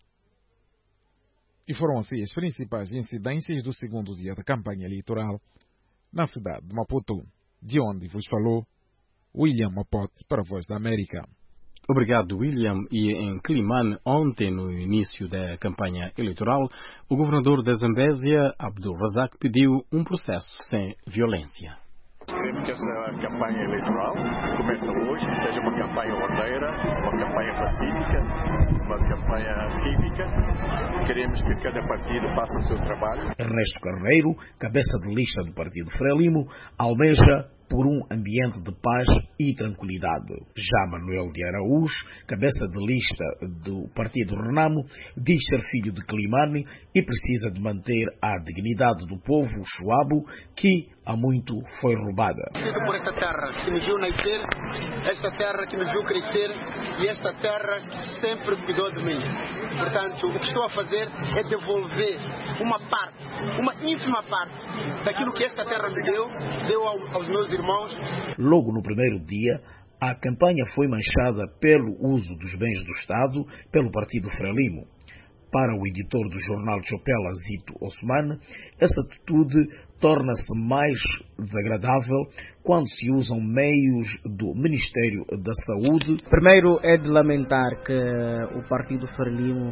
E foram assim as principais incidências do segundo dia da campanha eleitoral na cidade de Maputo, de onde vos falou William Mopote para a Voz da América. Obrigado, William. E em Climane, ontem, no início da campanha eleitoral, o governador da Zambésia, Abdul Razak, pediu um processo sem violência. Queremos que essa campanha eleitoral comece hoje, seja uma campanha ordeira, uma campanha pacífica, uma campanha cívica. Queremos que cada partido faça o seu trabalho. Ernesto Carneiro, cabeça de lista do Partido Frelimo, almeja por um ambiente de paz e tranquilidade. Já Manuel de Araújo, cabeça de lista do Partido Renamo, diz ser filho de Climane e precisa de manter a dignidade do povo chuabo, que há muito foi roubada. Por esta terra que me viu nascer, esta terra que me viu crescer e esta terra que sempre cuidou de mim. Portanto, o que estou a fazer é devolver uma parte, uma ínfima parte daquilo que esta terra me deu, deu aos meus irmãos. Logo no primeiro dia, a campanha foi manchada pelo uso dos bens do Estado pelo Partido Frelimo. Para o editor do jornal Chopela, Zito Osman, essa atitude torna-se mais desagradável quando se usam meios do Ministério da Saúde. Primeiro é de lamentar que o Partido Frelimo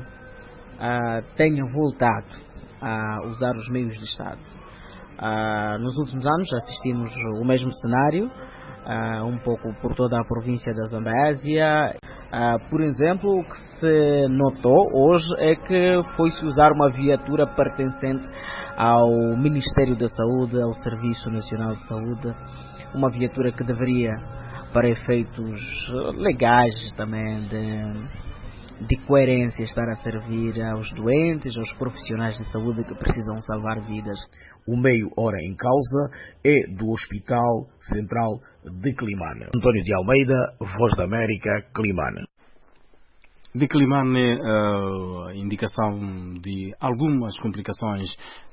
uh, tenha voltado a usar os meios do Estado. Uh, nos últimos anos assistimos o mesmo cenário, uh, um pouco por toda a província da Zambésia. Uh, por exemplo, o que se notou hoje é que foi-se usar uma viatura pertencente ao Ministério da Saúde, ao Serviço Nacional de Saúde, uma viatura que deveria, para efeitos legais também de, de coerência, estar a servir aos doentes, aos profissionais de saúde que precisam salvar vidas. O meio ora em causa é do Hospital Central de Climane. António de Almeida, Voz da América, Climane. De Climane, a indicação de algumas complicações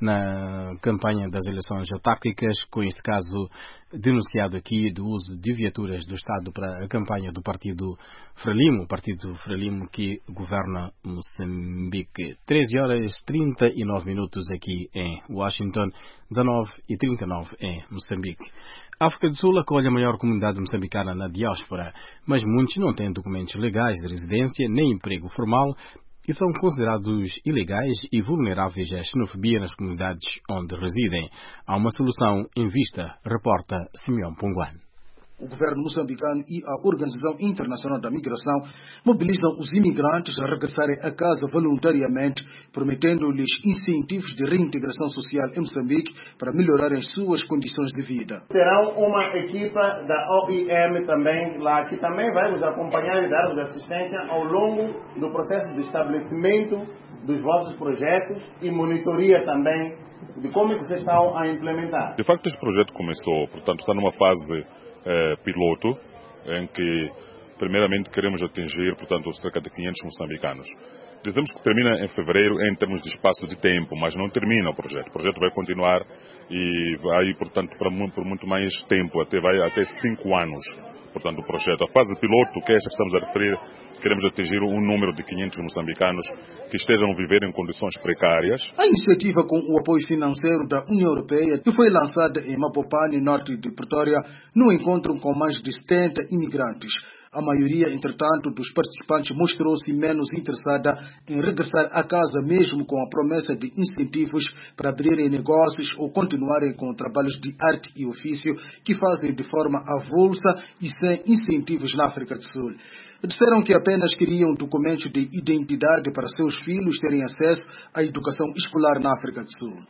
na campanha das eleições autárquicas, com este caso denunciado aqui do uso de viaturas do Estado para a campanha do Partido Frelimo, o Partido Frelimo que governa Moçambique. treze horas e trinta e nove minutos aqui em Washington, dezanove e trinta e nove em Moçambique. A África do Sul acolhe a maior comunidade moçambicana na diáspora, mas muitos não têm documentos legais de residência nem emprego formal e são considerados ilegais e vulneráveis à xenofobia nas comunidades onde residem. Há uma solução em vista, reporta Simeão Ponguan. O governo moçambicano e a Organização Internacional da Migração mobilizam os imigrantes a regressarem a casa voluntariamente, prometendo-lhes incentivos de reintegração social em Moçambique para melhorar as suas condições de vida. Terão uma equipa da O I M também lá, que também vai nos acompanhar e dar-vos assistência ao longo do processo de estabelecimento dos vossos projetos e monitoria também de como é que vocês estão a implementar. De facto, este projeto começou, portanto, está numa fase eh, piloto, em que, primeiramente, queremos atingir, portanto, cerca de quinhentos moçambicanos. Dizemos que termina em fevereiro em termos de espaço de tempo, mas não termina o projeto. O projeto vai continuar e vai, portanto, para muito, por muito mais tempo, até, vai até cinco anos. Portanto, o projeto, a fase piloto, que é esta que estamos a referir, queremos atingir um número de quinhentos moçambicanos que estejam a viver em condições precárias. A iniciativa, com o apoio financeiro da União Europeia, que foi lançada em Mapopane, norte de Pretória, no encontro com mais de setenta imigrantes. A maioria, entretanto, dos participantes mostrou-se menos interessada em regressar a casa, mesmo com a promessa de incentivos para abrirem negócios ou continuarem com trabalhos de arte e ofício que fazem de forma avulsa e sem incentivos na África do Sul. Disseram que apenas queriam documentos de identidade para seus filhos terem acesso à educação escolar na África do Sul.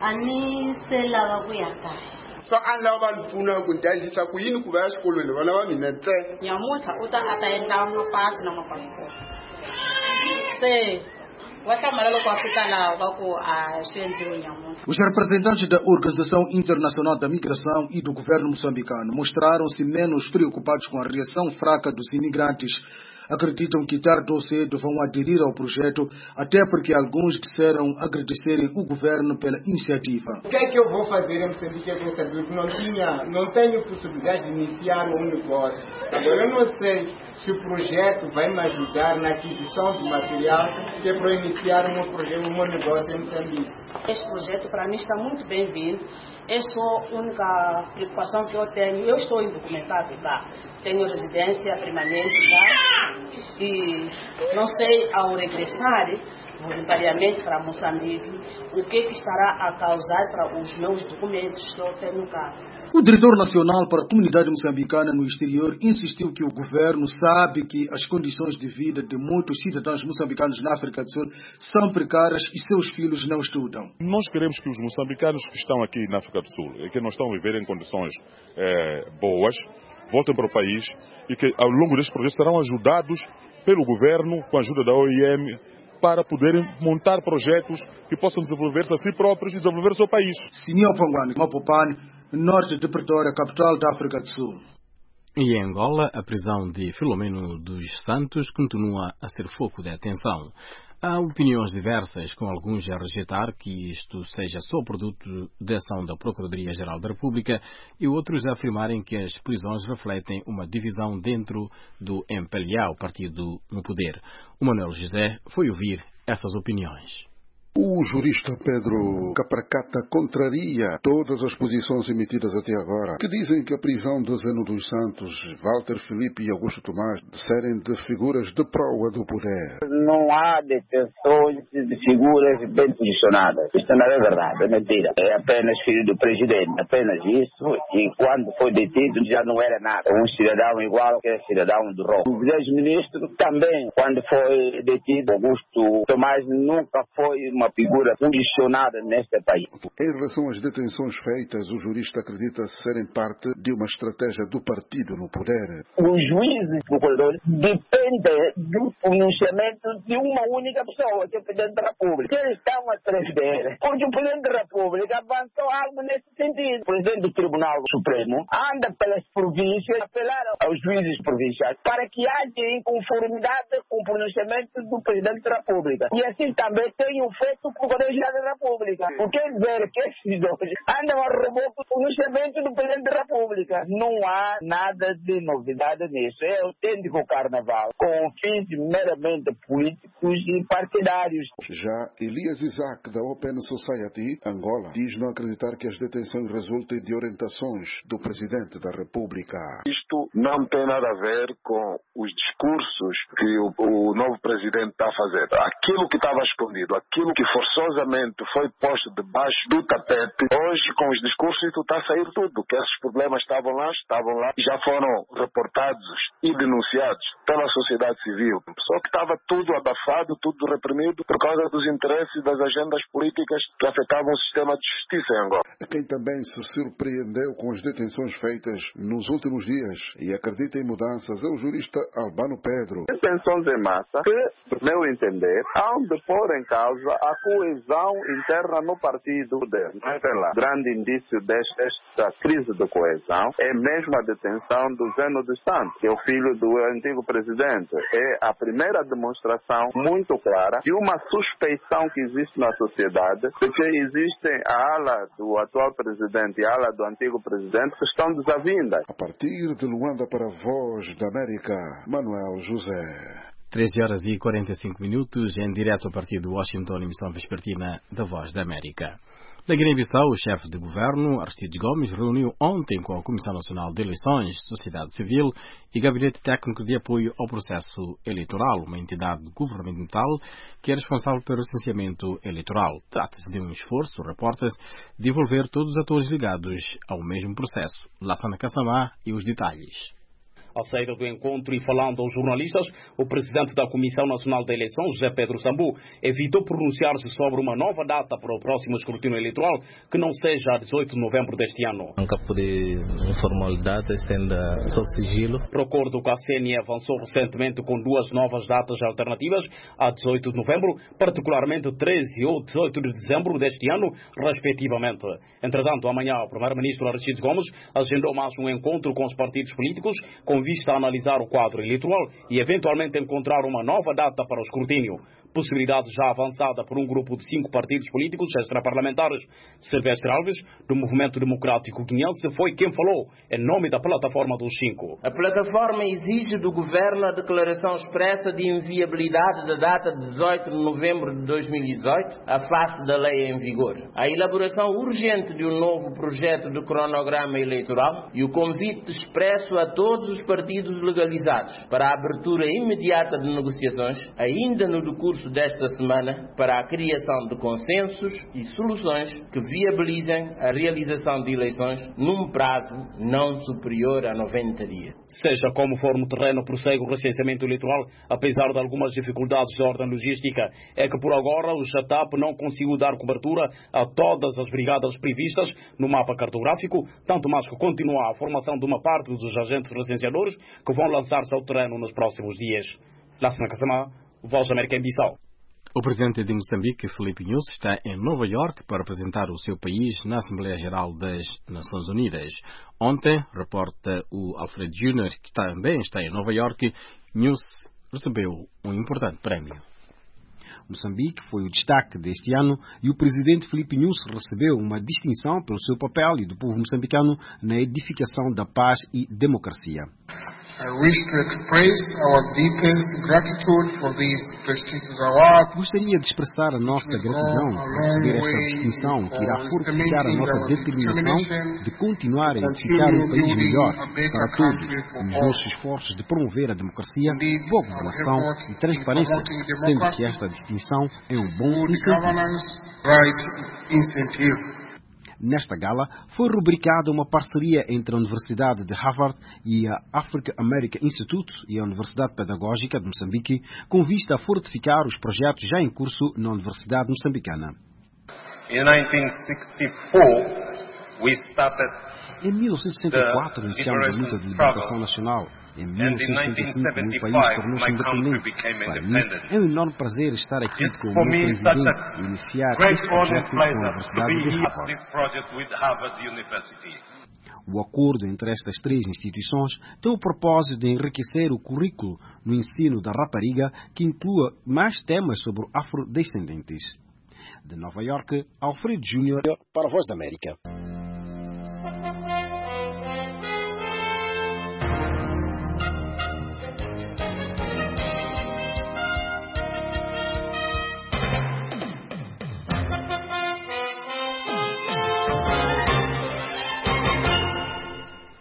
So ala vanifuna kundandisa kuyini kuva eskolweni vana va mina ntsena nyamutlha u ta a ta endla mapasi na mapasipoti se wa hlamala loko a fika laha va ku a swi endliwi nyamutlha. Os representantes da Organização Internacional da Migração e do governo moçambicano mostraram-se menos preocupados com a reação fraca dos imigrantes. Acreditam que tarde ou cedo vão aderir ao projeto, até porque alguns disseram agradecerem o governo pela iniciativa. O que é que eu vou fazer em Moçambique? Eu sabia que não tinha, não tenho possibilidade de iniciar um negócio. Agora eu não sei se o projeto vai me ajudar na aquisição de material que é para iniciar um projeto, um negócio em Moçambique. Este projeto para mim está muito bem-vindo. É só a única preocupação que eu tenho. Eu estou indocumentado lá, tenho residência permanente lá e não sei, ao regressar voluntariamente para Moçambique, o que, que estará a causar para os meus documentos que eu tenho cá. O diretor nacional para a comunidade moçambicana no exterior insistiu que o governo sabe que as condições de vida de muitos cidadãos moçambicanos na África do Sul são precárias e seus filhos não estudam. Nós queremos que os moçambicanos que estão aqui na África do Sul e que não estão a viver em condições eh, boas, voltem para o país e que ao longo deste projeto serão ajudados pelo governo, com a ajuda da O I M, para poderem montar projetos que possam desenvolver-se a si próprios e desenvolver o seu país. Sinhão Pangwane, Mapopane, norte de Pretória, capital da África do Sul. E em Angola, a prisão de Filomeno dos Santos continua a ser foco de atenção. Há opiniões diversas, com alguns a rejeitar que isto seja só produto da ação da Procuradoria-Geral da República e outros a afirmarem que as prisões refletem uma divisão dentro do M P L A, o partido no poder. O Manuel José foi ouvir essas opiniões. O jurista Pedro Capracata contraria todas as posições emitidas até agora, que dizem que a prisão de Zeno dos Santos, Walter Filipe e Augusto Tomás serem de figuras de proa do poder. Não há detenções de figuras bem posicionadas. Isto não é verdade, é mentira. É apenas filho do presidente, apenas isso. E quando foi detido já não era nada. Um cidadão igual que é cidadão do Roma. O ex-ministro também, quando foi detido, Augusto Tomás nunca foi uma figura posicionada neste país. Em relação às detenções feitas, o jurista acredita serem parte de uma estratégia do partido no poder. Os juízes procuradores dependem do pronunciamento de uma única pessoa, que é o Presidente da República. Que eles estão atrás dele. Porque o Presidente da República avançou algo nesse sentido. O Presidente do Tribunal Supremo anda pelas províncias, apelar aos juízes provinciais para que haja inconformidade com o pronunciamento do Presidente da República. E assim também tem o feito o Procurador-Geral da República. Porque ver que esses dois andam a roubar o pronunciamento do Presidente da República. Não há nada de novidade nisso. É autêntico carnaval, com fins meramente políticos e partidários. Já Elias Isaac, da Open Society, Angola, diz não acreditar que as detenções resultem de orientações do Presidente da República. Isto isto não tem nada a ver com os discursos que o, o novo presidente está a fazer. Aquilo que estava escondido, aquilo que forçosamente foi posto debaixo do tapete, hoje com os discursos isto está a sair tudo, que esses problemas estavam lá, estavam lá, já foram reportados e denunciados pela sociedade civil. Só que estava tudo abafado, tudo reprimido por causa dos interesses das agendas políticas que afetavam o sistema de justiça em Angola. Quem também se surpreendeu com as detenções feitas nos últimos dias e acredita em mudanças é o jurista Albano Pedro. Detenções em massa que, do meu entender, hão de pôr em causa a coesão interna no partido dele. Mas é lá, grande indício desta crise de coesão é mesmo a detenção do Zeno dos Santos, que é o filho do antigo presidente. É a primeira demonstração muito clara de uma suspeição que existe na sociedade de que existem a ala do atual presidente e a ala do antigo presidente que estão desavindas. A partir de Luanda para a Voz da América, Manuel José. treze horas e quarenta e cinco minutos, em direto a partir de Washington, emissão vespertina da Voz da América. Na Guiné-Bissau, o chefe de governo, Aristides Gomes, reuniu ontem com a Comissão Nacional de Eleições, Sociedade Civil e Gabinete Técnico de Apoio ao Processo Eleitoral, uma entidade governamental que é responsável pelo licenciamento eleitoral. Trata-se de um esforço, reporta-se, de envolver todos os atores ligados ao mesmo processo. Lassana Kassamá e os detalhes. Ao sair do encontro e falando aos jornalistas, o presidente da Comissão Nacional de Eleições, José Pedro Sambu, evitou pronunciar-se sobre uma nova data para o próximo escrutínio eleitoral, que não seja a dezoito de novembro deste ano. Nunca pude informalidade, estenda sob sigilo. Recordo que a C N E avançou recentemente com duas novas datas alternativas, a dezoito de novembro, particularmente treze ou dezoito de dezembro deste ano, respectivamente. Entretanto, amanhã o primeiro-ministro Aristides Gomes agendou mais um encontro com os partidos políticos, com vista a analisar o quadro eleitoral e eventualmente encontrar uma nova data para o escrutínio. Possibilidade já avançada por um grupo de cinco partidos políticos extraparlamentares. Silvestre Alves, do Movimento Democrático Guineense, foi quem falou em nome da plataforma dos cinco. A plataforma exige do governo a declaração expressa de inviabilidade da data de dezoito de novembro de dois mil e dezoito, a face da lei em vigor. A elaboração urgente de um novo projeto de cronograma eleitoral e o convite expresso a todos os partidos legalizados para a abertura imediata de negociações, ainda no decurso desta semana, para a criação de consensos e soluções que viabilizem a realização de eleições num prazo não superior a noventa dias. Seja como for no terreno, prossegue o recenseamento eleitoral, apesar de algumas dificuldades de ordem logística. É que por agora o JATAP não conseguiu dar cobertura a todas as brigadas previstas no mapa cartográfico, tanto mais que continua a formação de uma parte dos agentes recenseadores que vão lançar-se ao terreno nos próximos dias. Lassana Kassamá, Voz da América em Bissau. O presidente de Moçambique, Filipe Nyusi, está em Nova Iorque para apresentar o seu país na Assembleia Geral das Nações Unidas. Ontem, reporta o Alfred Júnior, que também está em Nova Iorque, Nyusi recebeu um importante prémio. Moçambique foi o destaque deste ano e o presidente Filipe Nyusi recebeu uma distinção pelo seu papel e do povo moçambicano na edificação da paz e democracia. I wish to express our deepest gratitude for this prestigious award. Gostaria de expressar a nossa gratidão por receber esta distinção que irá fortificar a nossa determinação de continuar a edificar um país melhor para todos nos nossos esforços de promover a democracia, boa governação e transparência, sendo que esta distinção é um bom incentivo. Nesta gala, foi rubricada uma parceria entre a Universidade de Harvard e a African American Institute e a Universidade Pedagógica de Moçambique, com vista a fortificar os projetos já em curso na Universidade Moçambicana. In nineteen sixty-four, we started Em mil novecentos e sessenta e quatro, iniciamos a luta de libertação nacional. Em mil novecentos e setenta e cinco, o país tornou-se independente. Para mim, é um enorme prazer estar aqui com o meu presidente e iniciar este projeto com a Universidade de Harvard. O acordo entre estas três instituições tem o propósito de enriquecer o currículo no ensino da rapariga, que inclua mais temas sobre afrodescendentes. De Nova Iorque, Alfredo Júnior para a Voz da América.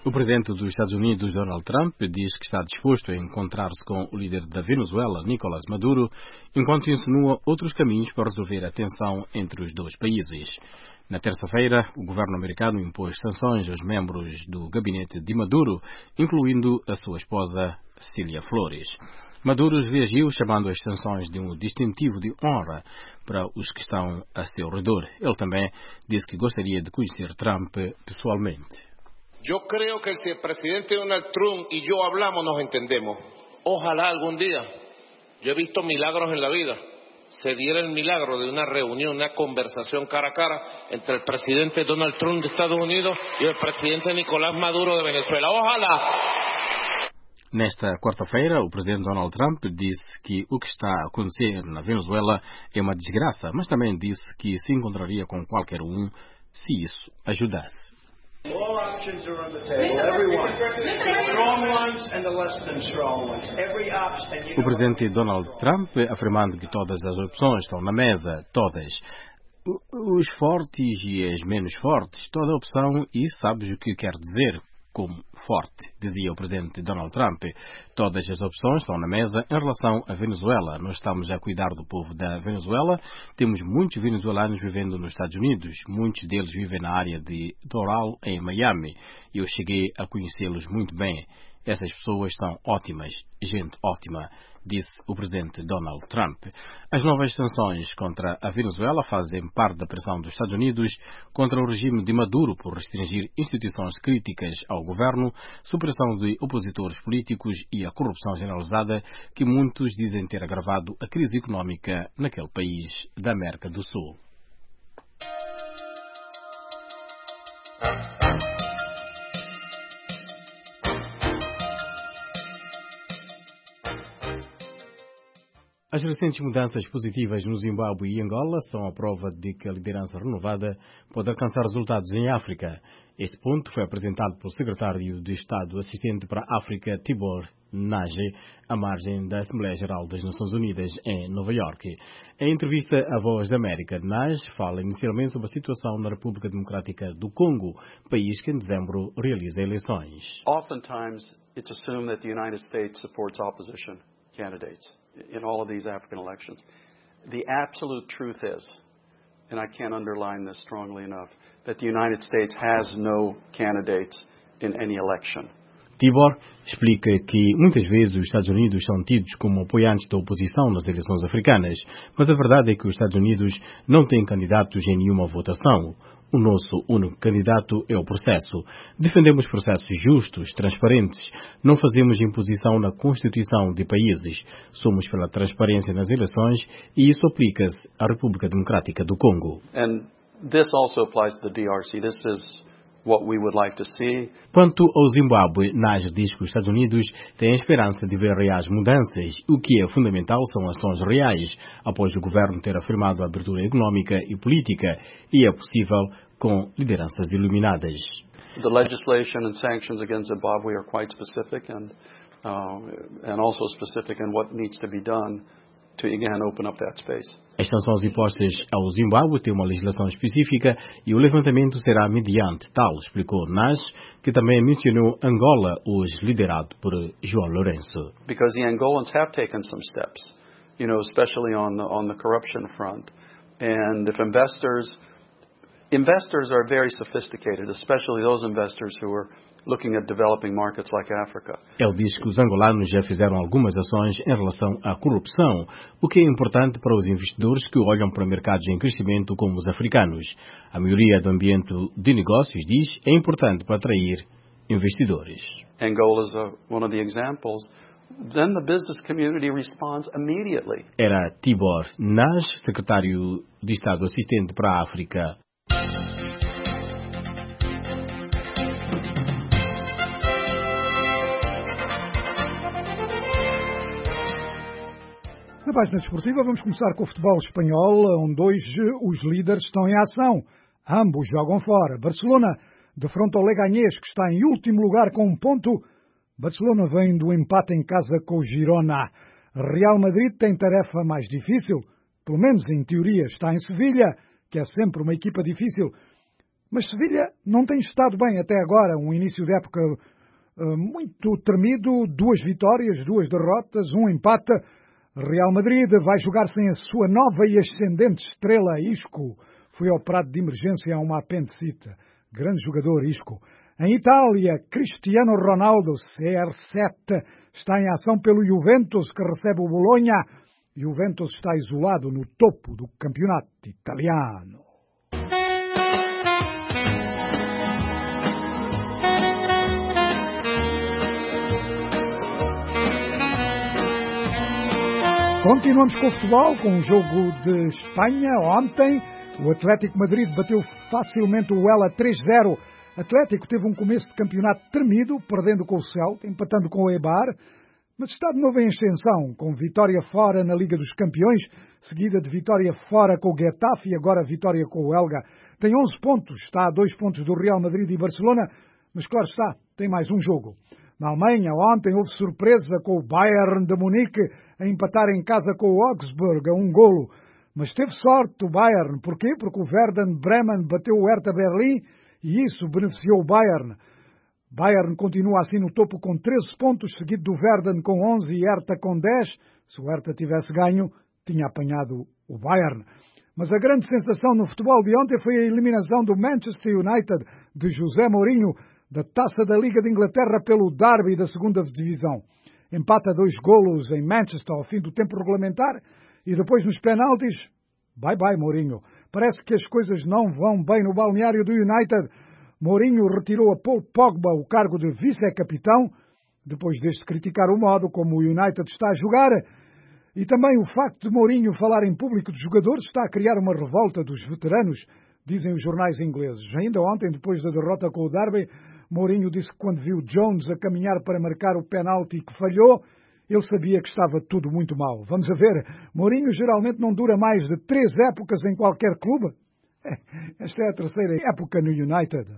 O presidente dos Estados Unidos, Donald Trump, diz que está disposto a encontrar-se com o líder da Venezuela, Nicolás Maduro, enquanto insinua outros caminhos para resolver a tensão entre os dois países. Na terça-feira, o governo americano impôs sanções aos membros do gabinete de Maduro, incluindo a sua esposa, Cília Flores. Maduro reagiu chamando as sanções de um distintivo de honra para os que estão a seu redor. Ele também disse que gostaria de conhecer Trump pessoalmente. Yo creo que si el presidente Donald Trump y yo hablamos, nos entendemos. Ojalá algún día, yo he visto milagros en la vida, se diera el milagro de una reunión, una conversación cara a cara entre el presidente Donald Trump de Estados Unidos y el presidente Nicolás Maduro de Venezuela. Ojalá. Nesta quarta-feira, o presidente Donald Trump disse que o que está a acontecer na Venezuela é uma desgraça, mas também disse que se encontraria com qualquer um se isso ajudasse. All options are on the table. Everyone. The strong ones and the less than strong ones. Every option. O presidente Donald Trump afirmando que todas as opções estão na mesa, todas. Os fortes e as menos fortes, toda a opção, e sabes o que quer dizer como forte, dizia o presidente Donald Trump. Todas as opções estão na mesa em relação à Venezuela. Nós estamos a cuidar do povo da Venezuela. Temos muitos venezuelanos vivendo nos Estados Unidos. Muitos deles vivem na área de Doral, em Miami. Eu cheguei a conhecê-los muito bem. Essas pessoas são ótimas, gente ótima, disse o presidente Donald Trump. As novas sanções contra a Venezuela fazem parte da pressão dos Estados Unidos contra o regime de Maduro por restringir instituições críticas ao governo, supressão de opositores políticos e a corrupção generalizada que muitos dizem ter agravado a crise económica naquele país da América do Sul. As recentes mudanças positivas no Zimbábue e Angola são a prova de que a liderança renovada pode alcançar resultados em África. Este ponto foi apresentado pelo secretário de Estado assistente para a África, Tibor Nagy, à margem da Assembleia Geral das Nações Unidas em Nova Iorque. Em entrevista à Voz da América, Nagy fala inicialmente sobre a situação na República Democrática do Congo, país que em dezembro realiza eleições. Oftentimes it's assumed that the United States supports opposition candidates in all of these African elections. The absolute truth is, and I can't underline this strongly enough, that the United States has no candidates in any election. Tibor explica que muitas vezes os Estados Unidos são tidos como apoiantes da oposição nas eleições africanas, mas a verdade é que os Estados Unidos não têm candidatos em nenhuma votação. O nosso único candidato é o processo. Defendemos processos justos, transparentes. Não fazemos imposição na Constituição de países. Somos pela transparência nas eleições e isso aplica-se à República Democrática do Congo. And this also applies to the D R C. This is what we would like to see. Quanto ao Zimbábue, Nagy diz que os Estados Unidos têm a esperança de ver reais mudanças. O que é fundamental são ações reais, após o governo ter afirmado a abertura económica e política, e é possível com lideranças iluminadas. The legislation and sanctions against Zimbabwe are quite specific and uh, and also specific in what needs to be done to again open up that space. As sanções impostas ao Zimbábue têm uma legislação específica e o levantamento será mediante tal, explicou Nagy, que também mencionou Angola, hoje liderado por João Lourenço. Because the Angolans have taken some steps, you know, especially on the, on the corruption front. And if investors investors are very sophisticated, especially those investors who are looking at developing markets like Africa. Ele diz que os angolanos já fizeram algumas ações em relação à corrupção, o que é importante para os investidores que olham para mercados em crescimento como os africanos. A maioria do ambiente de negócios, diz, é importante para atrair investidores. Angola is a, one of the examples. Then the business community responds immediately. Era Tibor Nagy, secretário de Estado assistente para a África. Na página desportiva vamos começar com o futebol espanhol, onde hoje os líderes estão em ação. Ambos jogam fora. Barcelona defronta o Leganés, que está em último lugar com um ponto. Barcelona vem do empate em casa com o Girona. Real Madrid tem tarefa mais difícil, pelo menos em teoria está em Sevilha, que é sempre uma equipa difícil. Mas Sevilha não tem estado bem até agora, um início de época uh, muito tremido, duas vitórias, duas derrotas, um empate. Real Madrid vai jogar sem a sua nova e ascendente estrela Isco. Foi operado de emergência a uma apendicite. Grande jogador Isco. Em Itália, Cristiano Ronaldo, C R sete, está em ação pelo Juventus, que recebe o Bologna. Juventus está isolado no topo do campeonato italiano. Continuamos com o futebol, com o jogo de Espanha. Ontem, o Atlético Madrid bateu facilmente o Huelva três zero. Atlético teve um começo de campeonato tremido, perdendo com o Celta, empatando com o Eibar, mas está de novo em ascensão, com vitória fora na Liga dos Campeões, seguida de vitória fora com o Getafe e agora vitória com o Elga. Tem onze pontos, está a dois pontos do Real Madrid e Barcelona, mas claro está, tem mais um jogo. Na Alemanha, ontem houve surpresa com o Bayern de Munique a empatar em casa com o Augsburg a um golo. Mas teve sorte o Bayern. Porquê? Porque o Werder Bremen bateu o Hertha Berlim e isso beneficiou o Bayern. Bayern continua assim no topo com treze pontos, seguido do Werder com onze e Hertha com dez. Se o Hertha tivesse ganho, tinha apanhado o Bayern. Mas a grande sensação no futebol de ontem foi a eliminação do Manchester United de José Mourinho da Taça da Liga de Inglaterra pelo Derby da segunda Divisão. Empata dois golos em Manchester ao fim do tempo regulamentar e depois nos penaltis, bye bye Mourinho. Parece que as coisas não vão bem no balneário do United. Mourinho retirou a Paul Pogba o cargo de vice-capitão, depois deste criticar o modo como o United está a jogar. E também o facto de Mourinho falar em público dos jogadores está a criar uma revolta dos veteranos, dizem os jornais ingleses. Ainda ontem, depois da derrota com o Derby, Mourinho disse que quando viu Jones a caminhar para marcar o penalti que falhou, ele sabia que estava tudo muito mal. Vamos a ver, Mourinho geralmente não dura mais de três épocas em qualquer clube. Esta é a terceira época no United.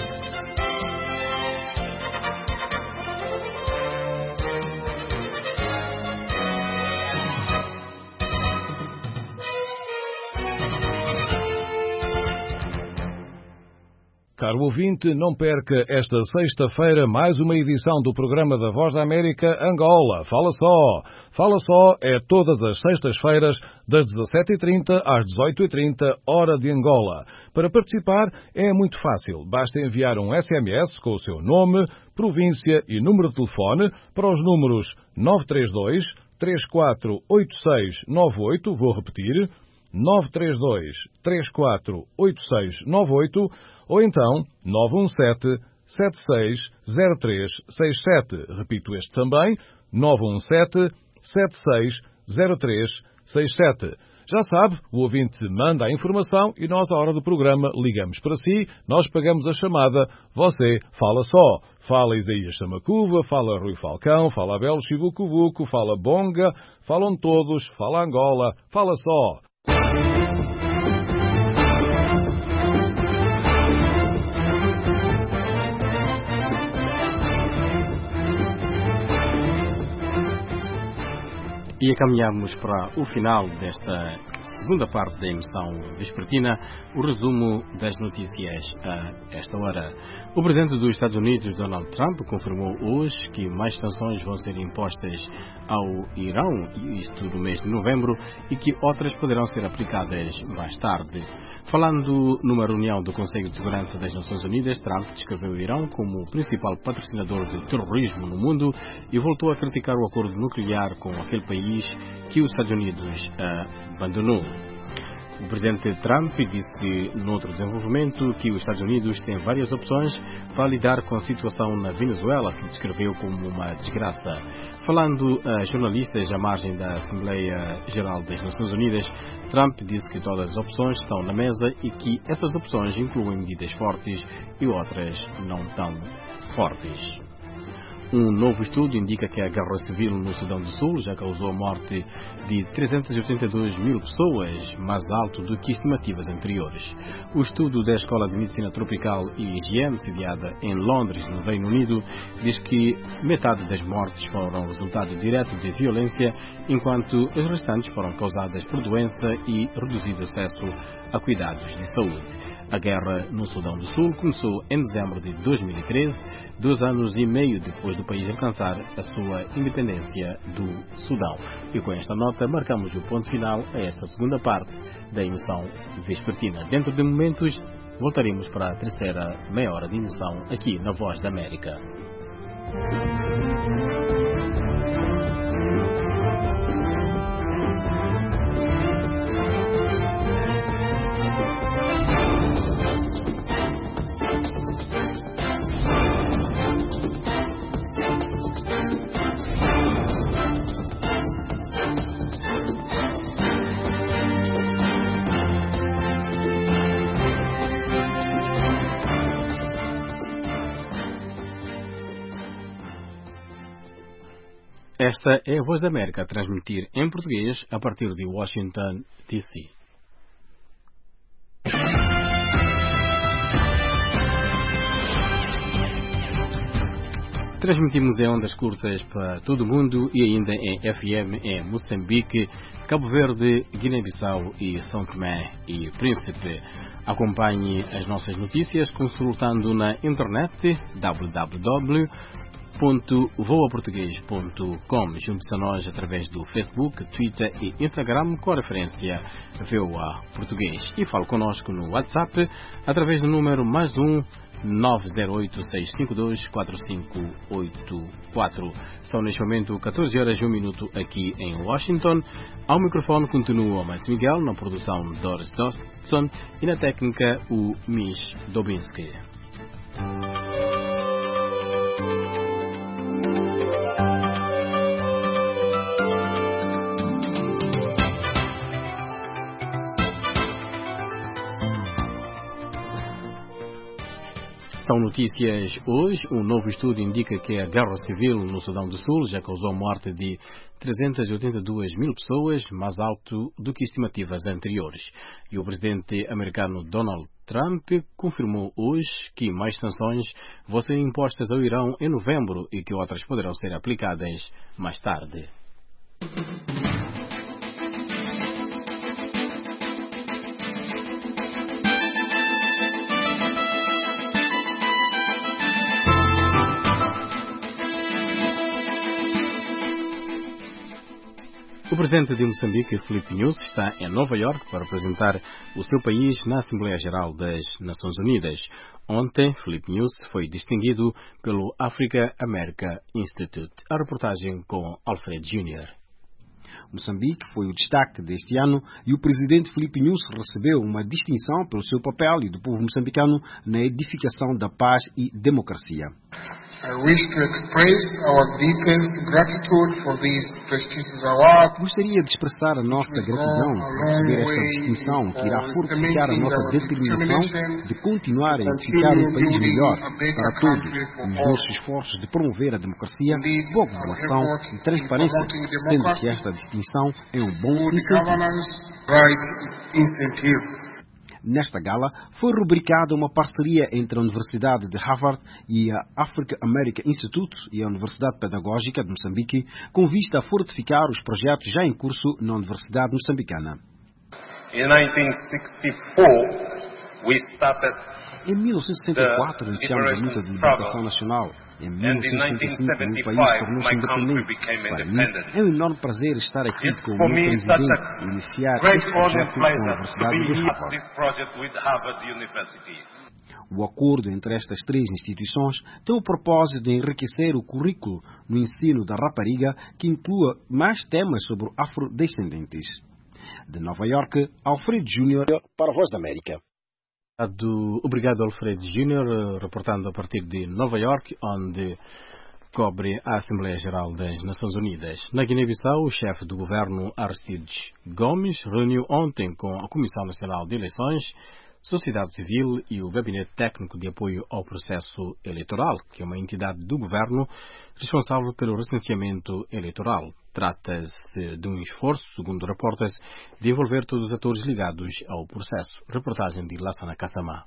Caro ouvinte, não perca esta sexta-feira mais uma edição do programa da Voz da América Angola. Fala só! Fala só é todas as sextas-feiras das dezassete e trinta às dezoito e trinta, hora de Angola. Para participar é muito fácil. Basta enviar um S M S com o seu nome, província e número de telefone para os números nove três dois, três quatro oito seis nove oito, vou repetir, nove três dois, três quatro oito seis nove oito, ou então nove um sete, sete seis zero três seis sete. Repito este também, nove um sete, sete seis zero três seis sete. Já sabe, o ouvinte manda a informação e nós, à hora do programa, ligamos para si, nós pagamos a chamada, você fala só. Fala Isaías Samacuva, fala Rui Falcão, fala Abel Chivucuvuco, fala Bonga, falam todos, fala Angola, fala só. E caminhamos para o final desta segunda parte da emissão vespertina, o resumo das notícias a esta hora. O presidente dos Estados Unidos, Donald Trump, confirmou hoje que mais sanções vão ser impostas ao Irão, isto no mês de novembro, e que outras poderão ser aplicadas mais tarde. Falando numa reunião do Conselho de Segurança das Nações Unidas, Trump descreveu o Irão como o principal patrocinador de terrorismo no mundo e voltou a criticar o acordo nuclear com aquele país que os Estados Unidos abandonou. O presidente Trump disse, noutro desenvolvimento, que os Estados Unidos têm várias opções para lidar com a situação na Venezuela, que descreveu como uma desgraça. Falando a jornalistas à margem da Assembleia Geral das Nações Unidas, Trump disse que todas as opções estão na mesa e que essas opções incluem medidas fortes e outras não tão fortes. Um novo estudo indica que a guerra civil no Sudão do Sul já causou a morte de trezentas e oitenta e duas mil pessoas, mais alto do que estimativas anteriores. O estudo da Escola de Medicina Tropical e Higiene, sediada em Londres, no Reino Unido, diz que metade das mortes foram resultado direto de violência, enquanto as restantes foram causadas por doença e reduzido acesso a cuidados de saúde. A guerra no Sudão do Sul começou em dezembro de dois mil e treze, dois anos e meio depois do país alcançar a sua independência do Sudão. E com esta nota marcamos o ponto final a esta segunda parte da emissão vespertina. Dentro de momentos voltaremos para a terceira meia hora de emissão aqui na Voz da América. Esta é a Voz da América a transmitir em português a partir de Washington, D C. Transmitimos em ondas curtas para todo o mundo e ainda em F M em Moçambique, Cabo Verde, Guiné-Bissau e São Tomé e Príncipe. Acompanhe as nossas notícias consultando na internet w w w ponto voa português ponto com. Junte-se a nós através do Facebook, Twitter e Instagram com a referência V O A Português. E fale conosco no WhatsApp através do número mais um nove zero oito seis cinco dois quatro cinco oito quatro. São neste momento catorze horas e um minuto aqui em Washington. Ao microfone continua o Márcio Miguel, na produção Doris Dostson e na técnica o Mish Dobinski. São notícias hoje. Um novo estudo indica que a guerra civil no Sudão do Sul já causou a morte de trezentas e oitenta e duas mil pessoas, mais alto do que estimativas anteriores. E o presidente americano Donald Trump confirmou hoje que mais sanções vão ser impostas ao Irão em novembro e que outras poderão ser aplicadas mais tarde. O presidente de Moçambique, Filipe Nyusi, está em Nova Iorque para apresentar o seu país na Assembleia Geral das Nações Unidas. Ontem, Filipe Nyusi foi distinguido pelo Africa America Institute. A reportagem com Alfred Júnior Moçambique foi o destaque deste ano e o presidente Filipe Nyusi recebeu uma distinção pelo seu papel e do povo moçambicano na edificação da paz e democracia. I wish to express our deepest gratitude for these prestigious awards. Gostaria de expressar a nossa gratidão por receber esta distinção que irá fortificar a nossa determinação de continuar a edificar um país melhor para todos nos nossos esforços de promover a democracia, boa governação e transparência, sendo que esta distinção é um bom incentivo. Nesta gala foi rubricada uma parceria entre a Universidade de Harvard e a Africa America Institute e a Universidade Pedagógica de Moçambique, com vista a fortificar os projetos já em curso na Universidade Moçambicana. In nineteen sixty-four, we started Em mil novecentos e sessenta e quatro, iniciamos a luta de libertação nacional. Em mil novecentos e sessenta e cinco, o país tornou-se independente. Para mim, é um enorme prazer estar aqui com o meu presidente e iniciar este projeto com a Universidade de Harvard. O acordo entre estas três instituições tem o propósito de enriquecer o currículo no ensino da rapariga, que inclua mais temas sobre afrodescendentes. De Nova Iorque, Alfred Júnior para a Voz da América. Obrigado, Alfred Júnior, reportando a partir de Nova Iorque, onde cobre a Assembleia Geral das Nações Unidas. Na Guiné-Bissau, o chefe do governo, Aristides Gomes, reuniu ontem com a Comissão Nacional de Eleições sociedade civil e o Gabinete Técnico de Apoio ao Processo Eleitoral, que é uma entidade do governo responsável pelo recenseamento eleitoral. Trata-se de um esforço, segundo reportes, de envolver todos os atores ligados ao processo. Reportagem de Lassana Kassamá.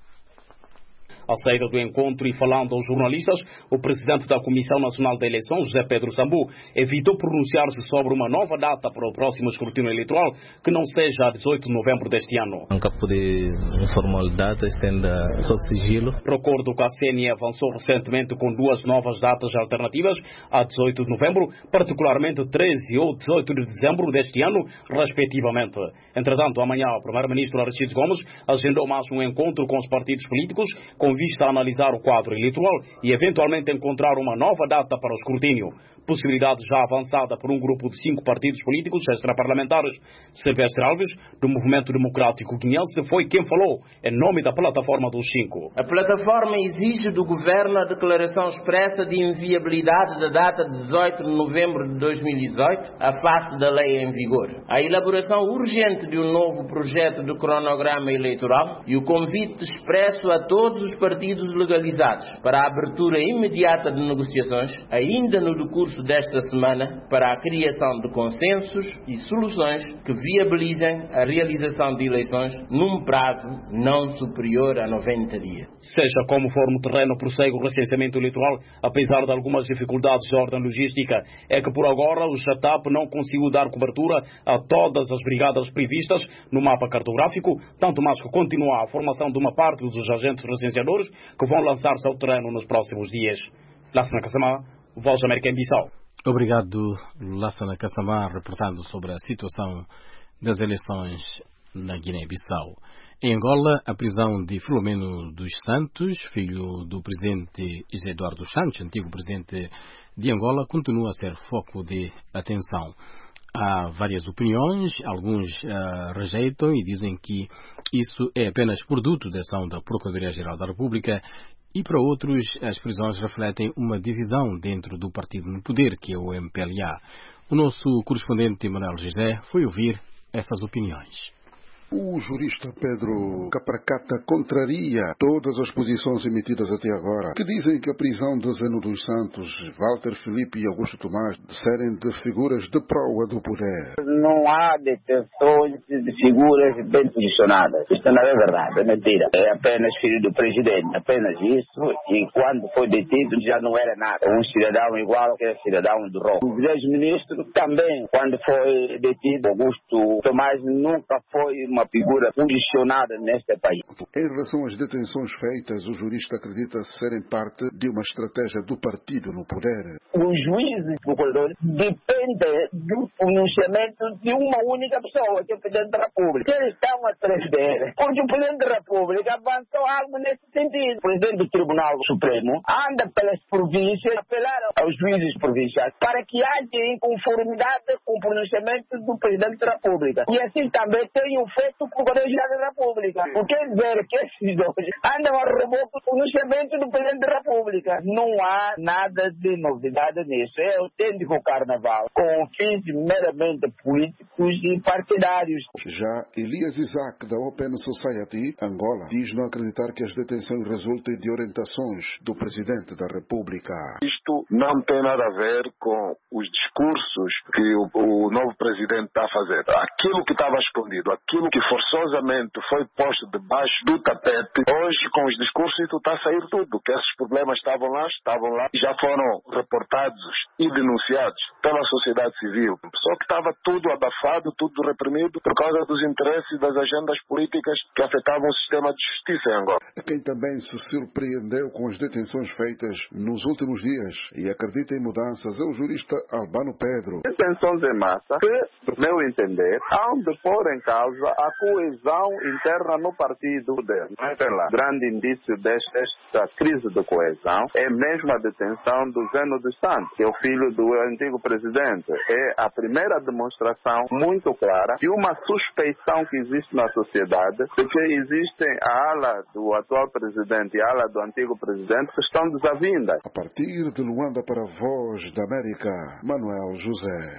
À saída do encontro e falando aos jornalistas, o presidente da Comissão Nacional de Eleições, José Pedro Sambu, evitou pronunciar-se sobre uma nova data para o próximo escrutínio eleitoral, que não seja a dezoito de novembro deste ano. Nunca pude informar data, estenda só sigilo. Recordo que a C N E avançou recentemente com duas novas datas alternativas, a dezoito de novembro, particularmente treze ou dezoito de dezembro deste ano, respectivamente. Entretanto, amanhã o primeiro-ministro Aristides Gomes agendou mais um encontro com os partidos políticos, com vista a analisar o quadro eleitoral e eventualmente encontrar uma nova data para o escrutínio. Possibilidade já avançada por um grupo de cinco partidos políticos extraparlamentares. Silvestre Alves, do Movimento Democrático Guineense, foi quem falou em nome da plataforma dos cinco. A plataforma exige do governo a declaração expressa de inviabilidade da data de dezoito de novembro de dois mil e dezoito, a face da lei em vigor. A elaboração urgente de um novo projeto de cronograma eleitoral e o convite expresso a todos os partidos legalizados para a abertura imediata de negociações, ainda no decurso desta semana, para a criação de consensos e soluções que viabilizem a realização de eleições num prazo não superior a noventa dias. Seja como for no terreno, prossegue o recenseamento eleitoral, apesar de algumas dificuldades de ordem logística. É que por agora o JATAP não conseguiu dar cobertura a todas as brigadas previstas no mapa cartográfico, tanto mais que continua a formação de uma parte dos agentes recenseadores que vão lançar-se ao terreno nos próximos dias. Lassana Kassamá, Voz da América em Bissau. Obrigado, Lassana Kassamá, reportando sobre a situação das eleições na Guiné-Bissau. Em Angola, a prisão de Filomeno dos Santos, filho do presidente José Eduardo Santos, antigo presidente de Angola, continua a ser foco de atenção. Há várias opiniões, alguns uh, rejeitam e dizem que isso é apenas produto da ação da Procuradoria-Geral da República, e para outros as prisões refletem uma divisão dentro do partido no poder, que é o M P L A. O nosso correspondente Manuel José foi ouvir essas opiniões. O jurista Pedro Capracata contraria todas as posições emitidas até agora, que dizem que a prisão de Zeno dos Santos, Walter Filipe e Augusto Tomás serem de figuras de proa do poder. Não há detenções de figuras bem posicionadas. Isto não é verdade, é mentira. É apenas filho do presidente, apenas isso. E quando foi detido já não era nada. Um cidadão igual que é cidadão do Roma. O ex-ministro também, quando foi detido, Augusto Tomás nunca foi uma figura posicionada neste país. Em relação às detenções feitas, o jurista acredita serem parte de uma estratégia do partido no poder. Os juízes e procuradores dependem do pronunciamento de uma única pessoa, que é o Presidente da República. Eles estão atrás dele, porque o Presidente da República avançou algo nesse sentido. O Presidente do Tribunal Supremo anda pelas províncias, apelar aos juízes provinciais para que haja em conformidade com o pronunciamento do Presidente da República. E assim também tem o feito o Procurador-Geral da República. Por que dizer que esses dois andam a roubar o pronunciamento do Presidente da República? Não há nada de novidade nisso. É autêntico carnaval, com fins meramente políticos e partidários. Já Elias Isaac, da Open Society, Angola, diz não acreditar que as detenções resultem de orientações do Presidente da República. Isto não tem nada a ver com os discursos que o, o novo Presidente está a fazer. Aquilo que estava escondido, aquilo que forçosamente foi posto debaixo do tapete, hoje com os discursos isso está a sair tudo, que esses problemas estavam lá, estavam lá, e já foram reportados e denunciados pela sociedade civil. Só que estava tudo abafado, tudo reprimido por causa dos interesses das agendas políticas que afetavam o sistema de justiça em Angola. Quem também se surpreendeu com as detenções feitas nos últimos dias e acredita em mudanças é o jurista Albano Pedro. Detenções em massa que, no meu entender, hão de pôr em causa a coesão interna no partido dele. Lá, grande indício desta crise de coesão é mesmo a detenção do Zeno dos Santos, que é o filho do antigo presidente. É a primeira demonstração muito clara de uma suspeição que existe na sociedade de que existem a ala do atual presidente e a ala do antigo presidente que estão desavindas. A partir de Luanda para a Voz da América, Manuel José.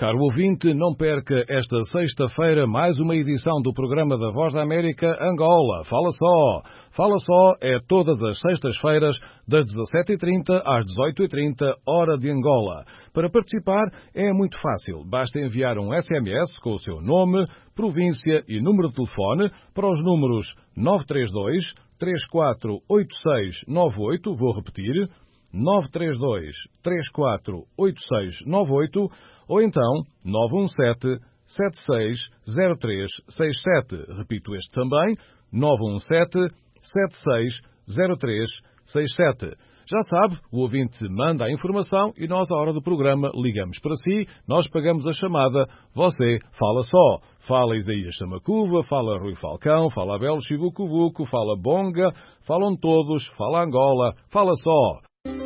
Caro ouvinte, não perca esta sexta-feira mais uma edição do programa da Voz da América Angola. Fala só! Fala só é todas as sextas-feiras, das dezassete e trinta às dezoito e trinta, hora de Angola. Para participar é muito fácil. Basta enviar um S M S com o seu nome, província e número de telefone para os números nove três dois, três quatro oito seis nove oito, vou repetir, nove três dois, três quatro oito seis nove oito, ou então nove um sete, sete seis zero três seis sete. Repito este também, nove um sete, sete seis zero três seis sete. Já sabe, o ouvinte manda a informação e nós, à hora do programa, ligamos para si, nós pagamos a chamada, você fala só. Fala Isaías Samacuva, fala Rui Falcão, fala Abel Chivucuvuco, fala Bonga, falam todos, fala Angola, fala só.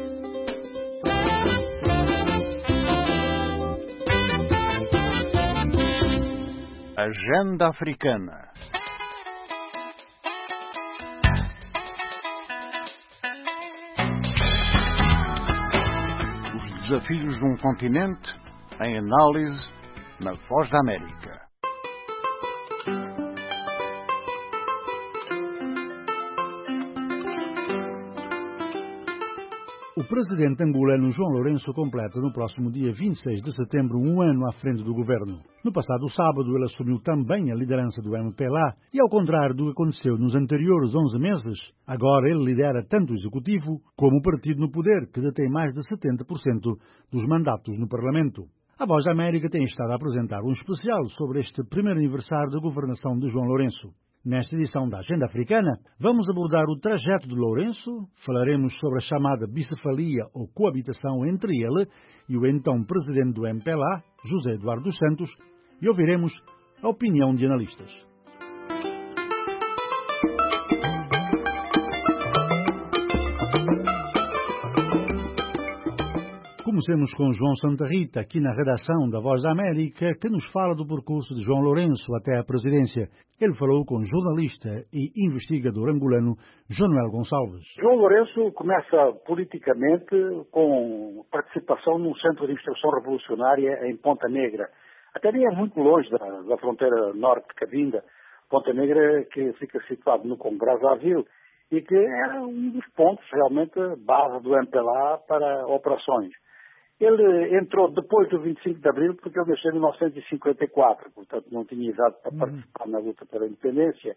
Agenda Africana. Os desafios de um continente em análise na Voz da América. O presidente angolano João Lourenço completa no próximo dia vinte e seis de setembro um ano à frente do governo. No passado sábado ele assumiu também a liderança do M P L A e, ao contrário do que aconteceu nos anteriores onze meses, agora ele lidera tanto o executivo como o partido no poder, que detém mais de setenta por cento dos mandatos no Parlamento. A Voz da América tem estado a apresentar um especial sobre este primeiro aniversário da governação de João Lourenço. Nesta edição da Agenda Africana, vamos abordar o trajeto de Lourenço, falaremos sobre a chamada bicefalia ou coabitação entre ele e o então presidente do M P L A, José Eduardo dos Santos, e ouviremos a opinião de analistas. Comecemos com João Santa Rita, aqui na redação da Voz da América, que nos fala do percurso de João Lourenço até a presidência. Ele falou com o jornalista e investigador angolano Jonuel Gonçalves. João Lourenço começa politicamente com participação num centro de instrução revolucionária em Ponta Negra. Até nem é muito longe da, da fronteira norte de Cabinda. Ponta Negra, que fica situado no Congo Brazzaville e que era um dos pontos realmente base do M P L A para operações. Ele entrou depois do vinte e cinco de abril porque ele nasceu em mil novecentos e cinquenta e quatro, portanto não tinha idade para uhum. participar na luta pela independência,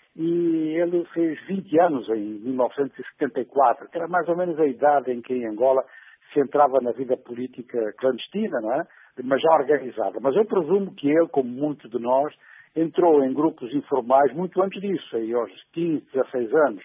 e ele fez vinte anos em mil novecentos e setenta e quatro, que era mais ou menos a idade em que em Angola se entrava na vida política clandestina, não é? Mas já organizada. Mas eu presumo que ele, como muitos de nós, entrou em grupos informais muito antes disso, aí aos quinze, dezesseis anos.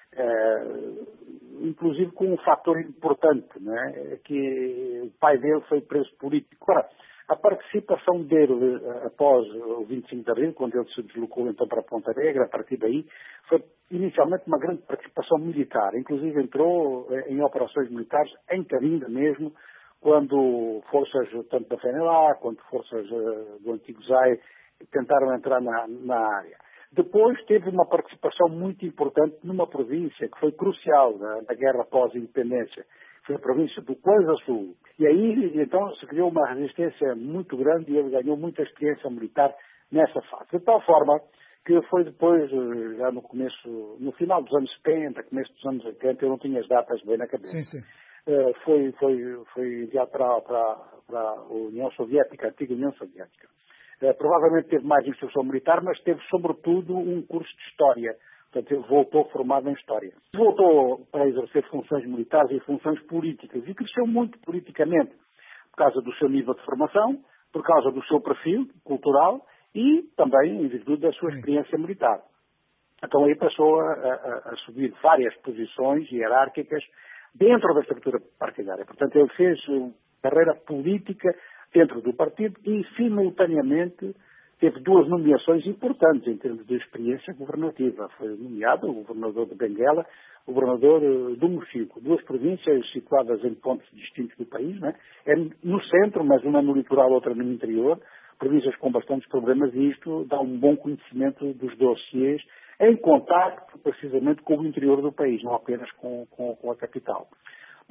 É, inclusive com um fator importante, né, que o pai dele foi preso político. Ora, a participação dele após o vinte e cinco de abril, quando ele se deslocou então para Ponta Negra, a partir daí, foi inicialmente uma grande participação militar. Inclusive entrou em operações militares em Cabinda mesmo, quando forças tanto da F N L A quanto forças do antigo Z A I tentaram entrar na, na área. Depois teve uma participação muito importante numa província que foi crucial na, na guerra pós-independência. Foi a província do Kwanza Sul. E aí, então, se criou uma resistência muito grande e ele ganhou muita experiência militar nessa fase. De tal forma que foi depois, já no começo, no final dos anos setenta, começo dos anos oitenta, eu não tinha as datas bem na cabeça. Sim, sim. Uh, foi, foi, foi enviado para, para, para a União Soviética, a antiga União Soviética. Uh, provavelmente teve mais instrução militar, mas teve sobretudo um curso de História. Portanto, ele voltou formado em História. Voltou para exercer funções militares e funções políticas e cresceu muito politicamente por causa do seu nível de formação, por causa do seu perfil cultural e também em virtude da sua experiência militar. Então aí passou a, a, a subir várias posições hierárquicas dentro da estrutura partidária. Portanto, ele fez carreira política dentro do partido e, simultaneamente, teve duas nomeações importantes em termos de experiência governativa. Foi nomeado o governador de Benguela, o governador do Mochico, duas províncias situadas em pontos distintos do país, né? É no centro, mas uma no litoral, outra no interior, províncias com bastantes problemas, e isto dá um bom conhecimento dos dossiês em contacto precisamente com o interior do país, não apenas com, com, com a capital.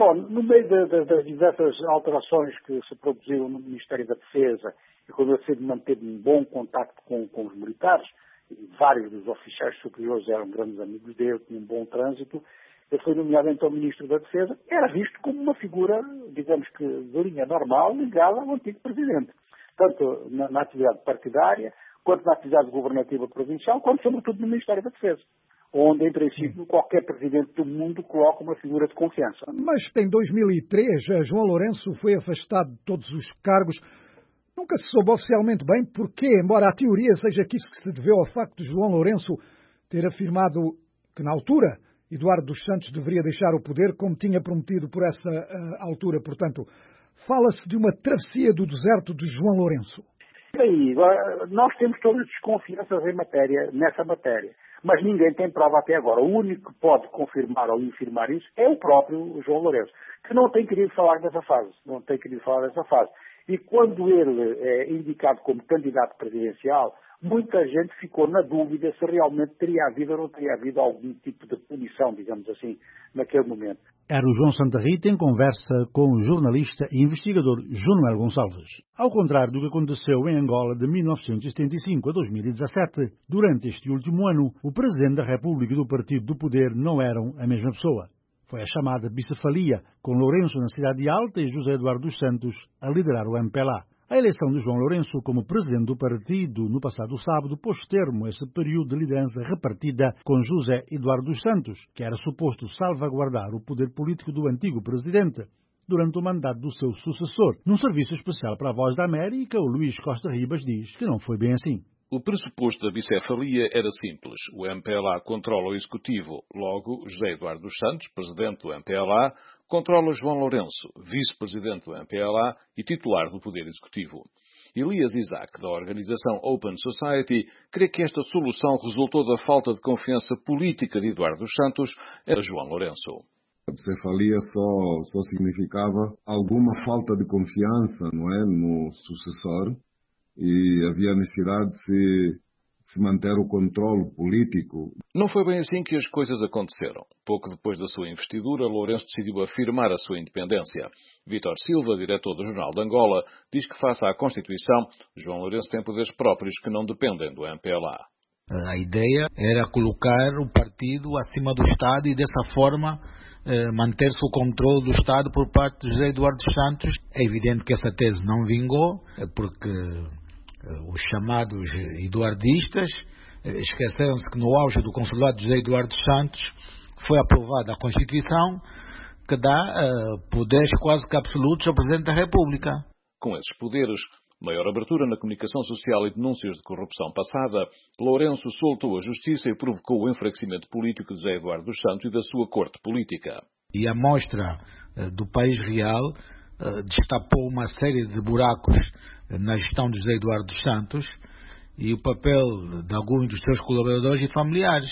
Bom, no meio de, de, das diversas alterações que se produziram no Ministério da Defesa, e quando eu sempre manteve um bom contacto com, com os militares, e vários dos oficiais superiores eram grandes amigos dele, tinham um bom trânsito, ele foi nomeado então Ministro da Defesa, era visto como uma figura, digamos que, de linha normal, ligada ao antigo Presidente. Tanto na, na atividade partidária, quanto na atividade governativa provincial, quanto sobretudo no Ministério da Defesa, onde, em princípio, qualquer presidente do mundo coloca uma figura de confiança. Mas em dois mil e três, João Lourenço foi afastado de todos os cargos. Nunca se soube oficialmente bem porquê, embora a teoria seja que isso que se deveu ao facto de João Lourenço ter afirmado que, na altura, Eduardo dos Santos deveria deixar o poder, como tinha prometido por essa uh, altura. Portanto, fala-se de uma travessia do deserto de João Lourenço. E aí, nós temos todas as desconfianças em matéria, nessa matéria, mas ninguém tem prova até agora. O único que pode confirmar ou infirmar isso é o próprio João Lourenço, que não tem querido falar dessa fase, não tem querido falar dessa fase. E quando ele é indicado como candidato presidencial, muita gente ficou na dúvida se realmente teria havido ou não teria havido algum tipo de punição, digamos assim, naquele momento. Era o João Santa Rita em conversa com o jornalista e investigador João Noel Gonçalves. Ao contrário do que aconteceu em Angola de mil novecentos e setenta e cinco a dois mil e dezassete, durante este último ano, o Presidente da República e do Partido do Poder não eram a mesma pessoa. Foi a chamada bicefalia, com Lourenço na Cidade Alta e José Eduardo dos Santos a liderar o M P L A. A eleição de João Lourenço como presidente do partido no passado sábado pôs termo a esse período de liderança repartida com José Eduardo dos Santos, que era suposto salvaguardar o poder político do antigo presidente durante o mandato do seu sucessor. Num serviço especial para a Voz da América, o Luís Costa Ribas diz que não foi bem assim. O pressuposto da bicefalia era simples. O M P L A controla o Executivo. Logo, José Eduardo dos Santos, presidente do M P L A, controla João Lourenço, vice-presidente do M P L A e titular do Poder Executivo. Elias Isaac, da organização Open Society, crê que esta solução resultou da falta de confiança política de Eduardo dos Santos em João Lourenço. A bicefalia só, só significava alguma falta de confiança, não é, no sucessor, e havia necessidade de se, de se manter o controle político. Não foi bem assim que as coisas aconteceram. Pouco depois da sua investidura, Lourenço decidiu afirmar a sua independência. Vítor Silva, diretor do Jornal de Angola, diz que, face à Constituição, João Lourenço tem poderes próprios que não dependem do M P L A. A ideia era colocar o partido acima do Estado e, dessa forma, eh, manter-se o controle do Estado por parte de José Eduardo dos Santos. É evidente que essa tese não vingou, porque os chamados eduardistas esqueceram-se que no auge do consulado de José Eduardo dos Santos foi aprovada a Constituição que dá uh, poderes quase que absolutos ao Presidente da República. Com esses poderes, maior abertura na comunicação social e denúncias de corrupção passada, Lourenço soltou a justiça e provocou o enfraquecimento político de José Eduardo dos Santos e da sua corte política. E a mostra uh, do país real uh, destapou uma série de buracos na gestão de José Eduardo dos Santos e o papel de alguns dos seus colaboradores e familiares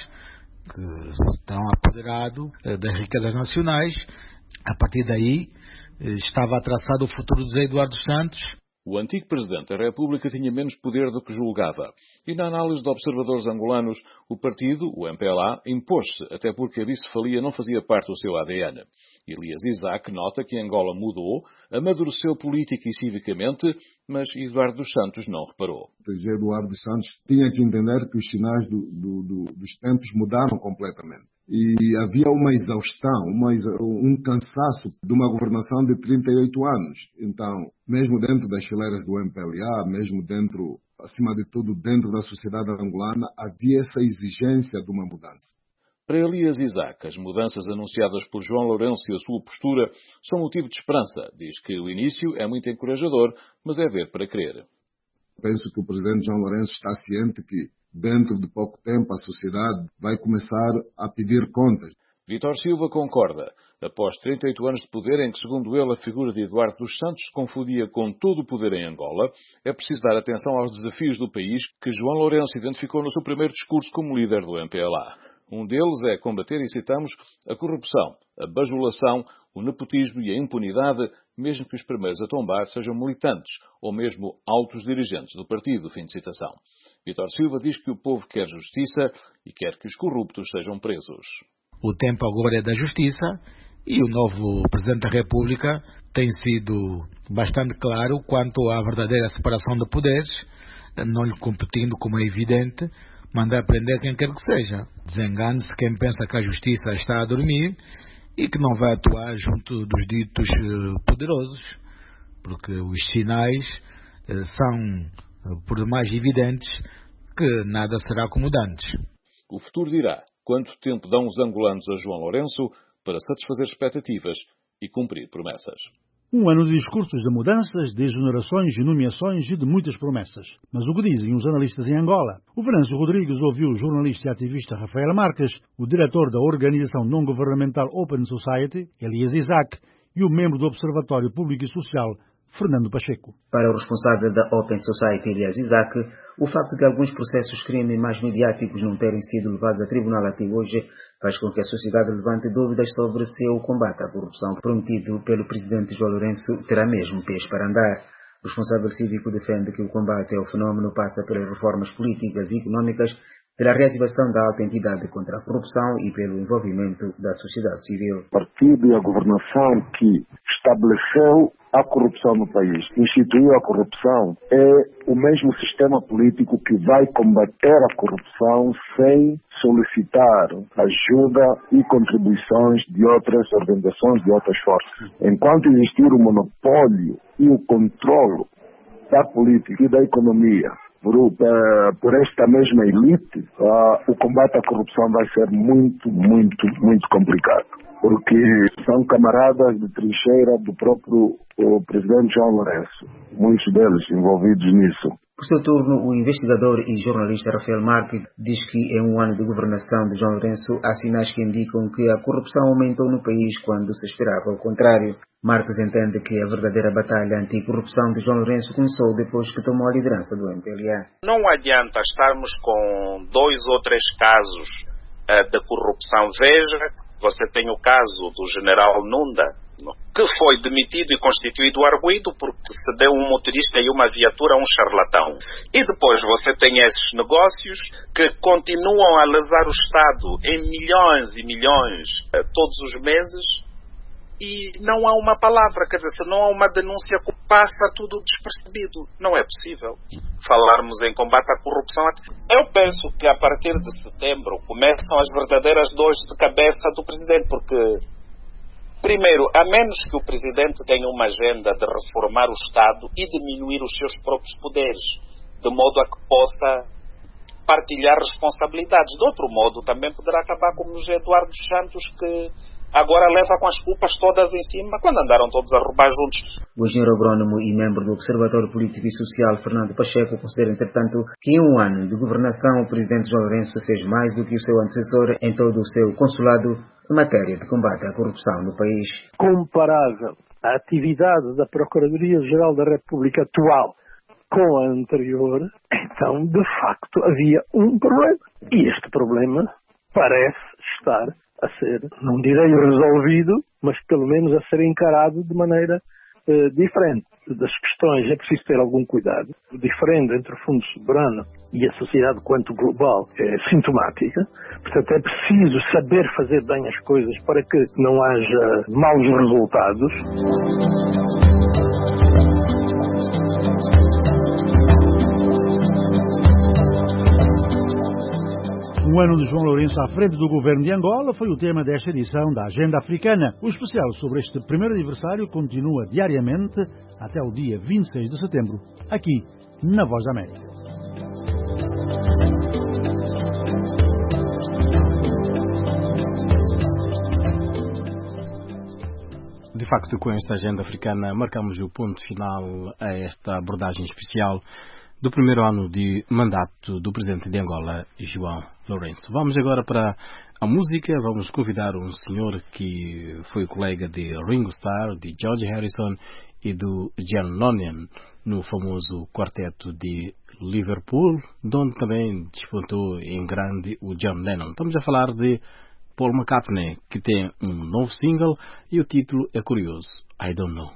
que estão apoderados das riquezas nacionais. A partir daí estava traçado o futuro de José Eduardo dos Santos. O antigo Presidente da República tinha menos poder do que julgava. E na análise de observadores angolanos, o partido, o M P L A, impôs-se, até porque a bicefalia não fazia parte do seu A D N. Elias Isaac nota que Angola mudou, amadureceu política e civicamente, mas Eduardo dos Santos não reparou. José Eduardo dos Santos tinha que entender que os sinais do, do, do, dos tempos mudaram completamente. E havia uma exaustão, uma, um cansaço de uma governação de trinta e oito anos. Então, mesmo dentro das fileiras do M P L A, mesmo dentro, acima de tudo, dentro da sociedade angolana, havia essa exigência de uma mudança. Para Elias Isaac, as mudanças anunciadas por João Lourenço e a sua postura são motivo de esperança. Diz que o início é muito encorajador, mas é ver para crer. Penso que o presidente João Lourenço está ciente que, dentro de pouco tempo, a sociedade vai começar a pedir contas. Vítor Silva concorda. Após trinta e oito anos de poder, em que, segundo ele, a figura de Eduardo dos Santos se confundia com todo o poder em Angola, é preciso dar atenção aos desafios do país que João Lourenço identificou no seu primeiro discurso como líder do M P L A. Um deles é combater, e citamos, a corrupção, a bajulação, o nepotismo e a impunidade, mesmo que os primeiros a tombar sejam militantes ou mesmo altos dirigentes do partido. Fim de citação. Vítor Silva diz que o povo quer justiça e quer que os corruptos sejam presos. O tempo agora é da justiça E o novo Presidente da República tem sido bastante claro quanto à verdadeira separação de poderes, não lhe competindo, como é evidente, mandar prender quem quer que seja. Desengane-se quem pensa que a justiça está a dormir e que não vai atuar junto dos ditos poderosos, porque os sinais são, por demais, evidentes que nada será como antes. O futuro dirá quanto tempo dão os angolanos a João Lourenço para satisfazer expectativas e cumprir promessas. Um ano de discursos de mudanças, de exonerações e nomeações e de muitas promessas. Mas o que dizem os analistas em Angola? O Venâncio Rodrigues ouviu o jornalista e ativista Rafael Marques, o diretor da organização não-governamental Open Society, Elias Isaac, e o membro do Observatório Público e Social, Fernando Pacheco. Para o responsável da Open Society, Elias Isaac, o facto de alguns processos crime mais mediáticos não terem sido levados a tribunal até hoje faz com que a sociedade levante dúvidas sobre se o combate à corrupção prometido pelo presidente João Lourenço terá mesmo pés para andar. O responsável cívico defende que o combate ao fenómeno passa pelas reformas políticas e económicas, pela reativação da alta entidade contra a corrupção e pelo envolvimento da sociedade civil. O partido e a governação que estabeleceu a corrupção no país, instituiu a corrupção, é o mesmo sistema político que vai combater a corrupção sem solicitar ajuda e contribuições de outras organizações, de outras forças. Enquanto existir o monopólio e o controle da política e da economia por, por esta mesma elite, uh, o combate à corrupção vai ser muito, muito, muito complicado. Porque são camaradas de trincheira do próprio o presidente João Lourenço, muitos deles envolvidos nisso. Por seu turno, o investigador e jornalista Rafael Marques diz que em um ano de governação de João Lourenço há sinais que indicam que a corrupção aumentou no país quando se esperava o contrário. Marques entende que a verdadeira batalha anticorrupção de João Lourenço começou depois que tomou a liderança do M P L A. Não adianta estarmos com dois ou três casos uh, de corrupção. Veja, você tem o caso do general Nunda, que foi demitido e constituído arguido porque se deu um motorista e uma viatura a um charlatão. E depois você tem esses negócios que continuam a lesar o Estado em milhões e milhões uh, todos os meses. E não há uma palavra, quer dizer, se não há uma denúncia, passa tudo despercebido. Não é possível falarmos em combate à corrupção. Eu penso que a partir de setembro começam as verdadeiras dores de cabeça do Presidente, porque, primeiro, a menos que o Presidente tenha uma agenda de reformar o Estado e diminuir os seus próprios poderes, de modo a que possa partilhar responsabilidades. De outro modo, também poderá acabar como o José Eduardo dos Santos, que agora leva com as culpas todas em cima, quando andaram todos a roubar juntos. O engenheiro agrônomo e membro do Observatório Político e Social, Fernando Pacheco, considera, entretanto, que em um ano de governação o presidente João Lourenço fez mais do que o seu antecessor em todo o seu consulado em matéria de combate à corrupção no país. Comparável a atividade da Procuradoria-Geral da República atual com a anterior, então, de facto, havia um problema. E este problema parece estar a ser, não direi resolvido, mas pelo menos a ser encarado de maneira eh, diferente. Das questões é preciso ter algum cuidado. O diferente entre o Fundo Soberano e a sociedade quanto global é sintomática. Portanto, é preciso saber fazer bem as coisas para que não haja maus resultados. Um ano de João Lourenço à frente do governo de Angola foi o tema desta edição da Agenda Africana. O especial sobre este primeiro aniversário continua diariamente até o dia vinte e seis de setembro, aqui na Voz da América. De facto, com esta Agenda Africana, marcamos o ponto final a esta abordagem especial do primeiro ano de mandato do presidente de Angola, João Lourenço. Vamos agora para a música. Vamos convidar um senhor que foi colega de Ringo Starr, de George Harrison e do John Lennon no famoso quarteto de Liverpool, onde também despontou em grande o John Lennon. Estamos a falar de Paul McCartney, que tem um novo single e o título é curioso, I Don't Know.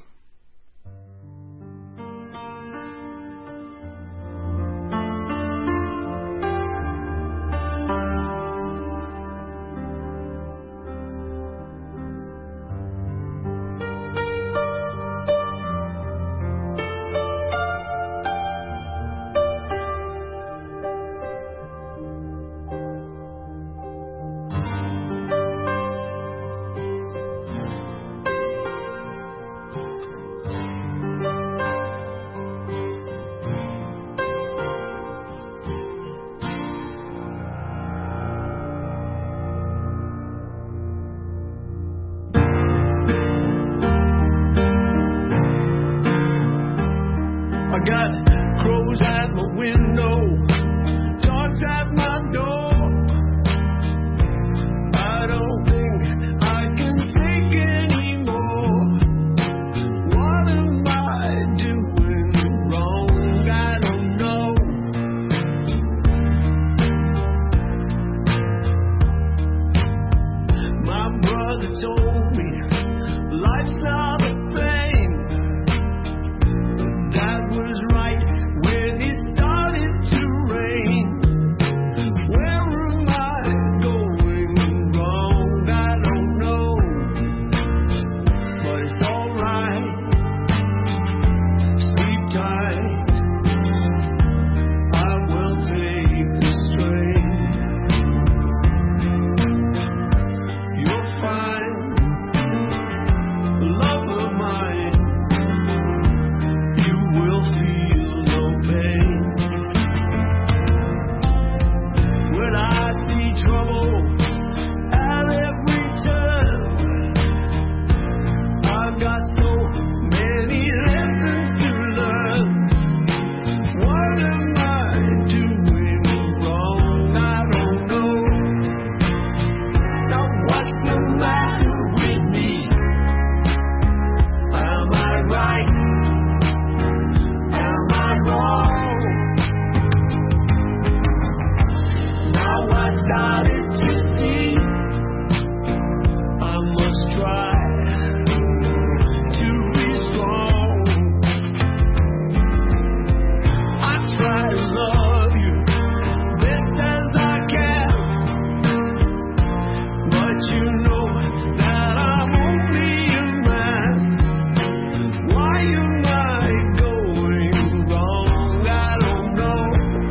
I got crows at my window, dogs at my door. I don't think I can take anymore. What am I doing wrong? I don't know. My brother told me life's not a thing. That was right when it started to rain. Where am I going wrong? I don't know, but it's alright. Sleep tight. I will take this train. You'll find love of mine. You will feel no pain. When I see trouble at every turn, I've got so many lessons to learn. What am I doing wrong? I don't know. Now what's the matter with me? Am I right? Am I wrong? Now I started to see I must try to be strong. I try to love you best as I can, but you know that I'm only a man. Why am I going wrong? I don't know.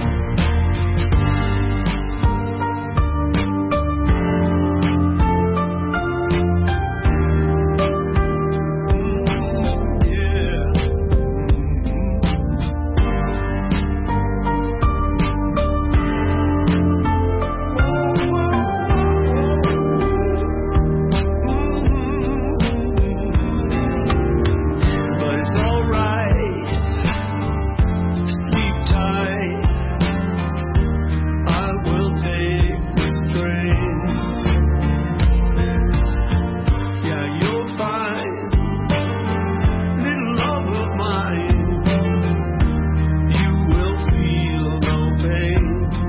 But it's alright. Sleep tight. I will take this train. Yeah, you'll find little love of mine. You will feel no pain.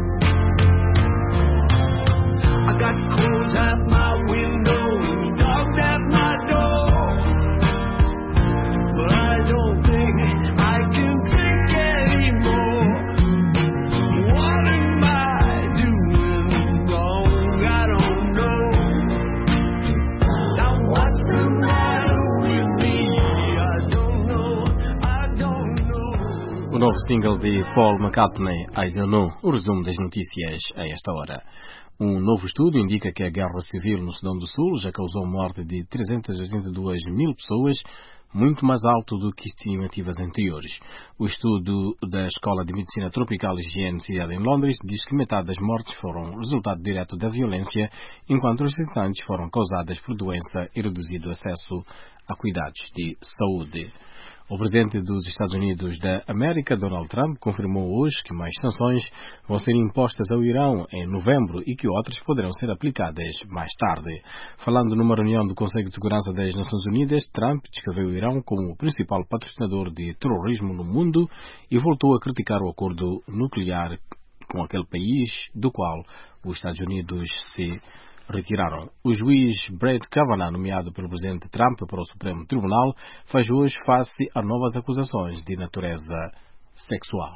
I got crows at my window, dogs at my door. But I don't think I can take anymore. What am I doing wrong? I don't know. Now what's the matter with me? I don't know. I don't know. O novo single de Paul McCartney, I Don't Know, o resumo das notícias a esta hora. Um novo estudo indica que a guerra civil no Sudão do Sul já causou morte de trezentas e oitenta e duas mil pessoas, muito mais alto do que estimativas anteriores. O estudo da Escola de Medicina Tropical e Higiene sediada em Londres diz que metade das mortes foram resultado direto da violência, enquanto os restantes foram causadas por doença e reduzido acesso a cuidados de saúde. O presidente dos Estados Unidos da América, Donald Trump, confirmou hoje que mais sanções vão ser impostas ao Irão em novembro e que outras poderão ser aplicadas mais tarde. Falando numa reunião do Conselho de Segurança das Nações Unidas, Trump descreveu o Irão como o principal patrocinador de terrorismo no mundo e voltou a criticar o acordo nuclear com aquele país do qual os Estados Unidos se retiraram. O juiz Brett Kavanaugh, nomeado pelo presidente Trump para o Supremo Tribunal, faz hoje face a novas acusações de natureza sexual.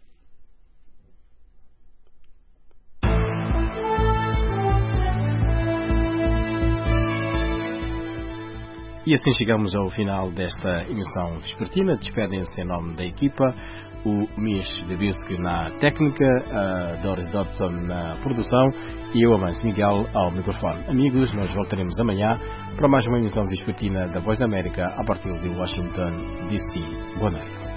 E assim chegamos ao final desta emissão vespertina. Despedem-se em nome da equipa o Mish Debilski na técnica, a Doris Dodson na produção e eu, Amancio Miguel, ao microfone. Amigos, nós voltaremos amanhã para mais uma emissão vespertina da Voz da América a partir de Washington, D C. Boa noite.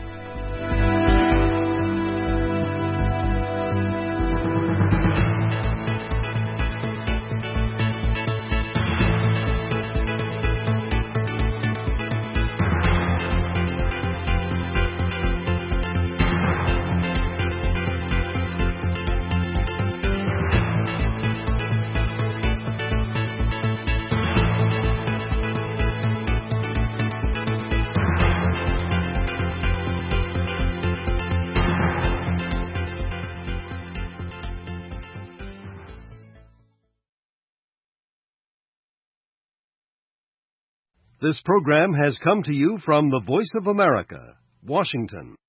This program has come to you from the Voice of America, Washington.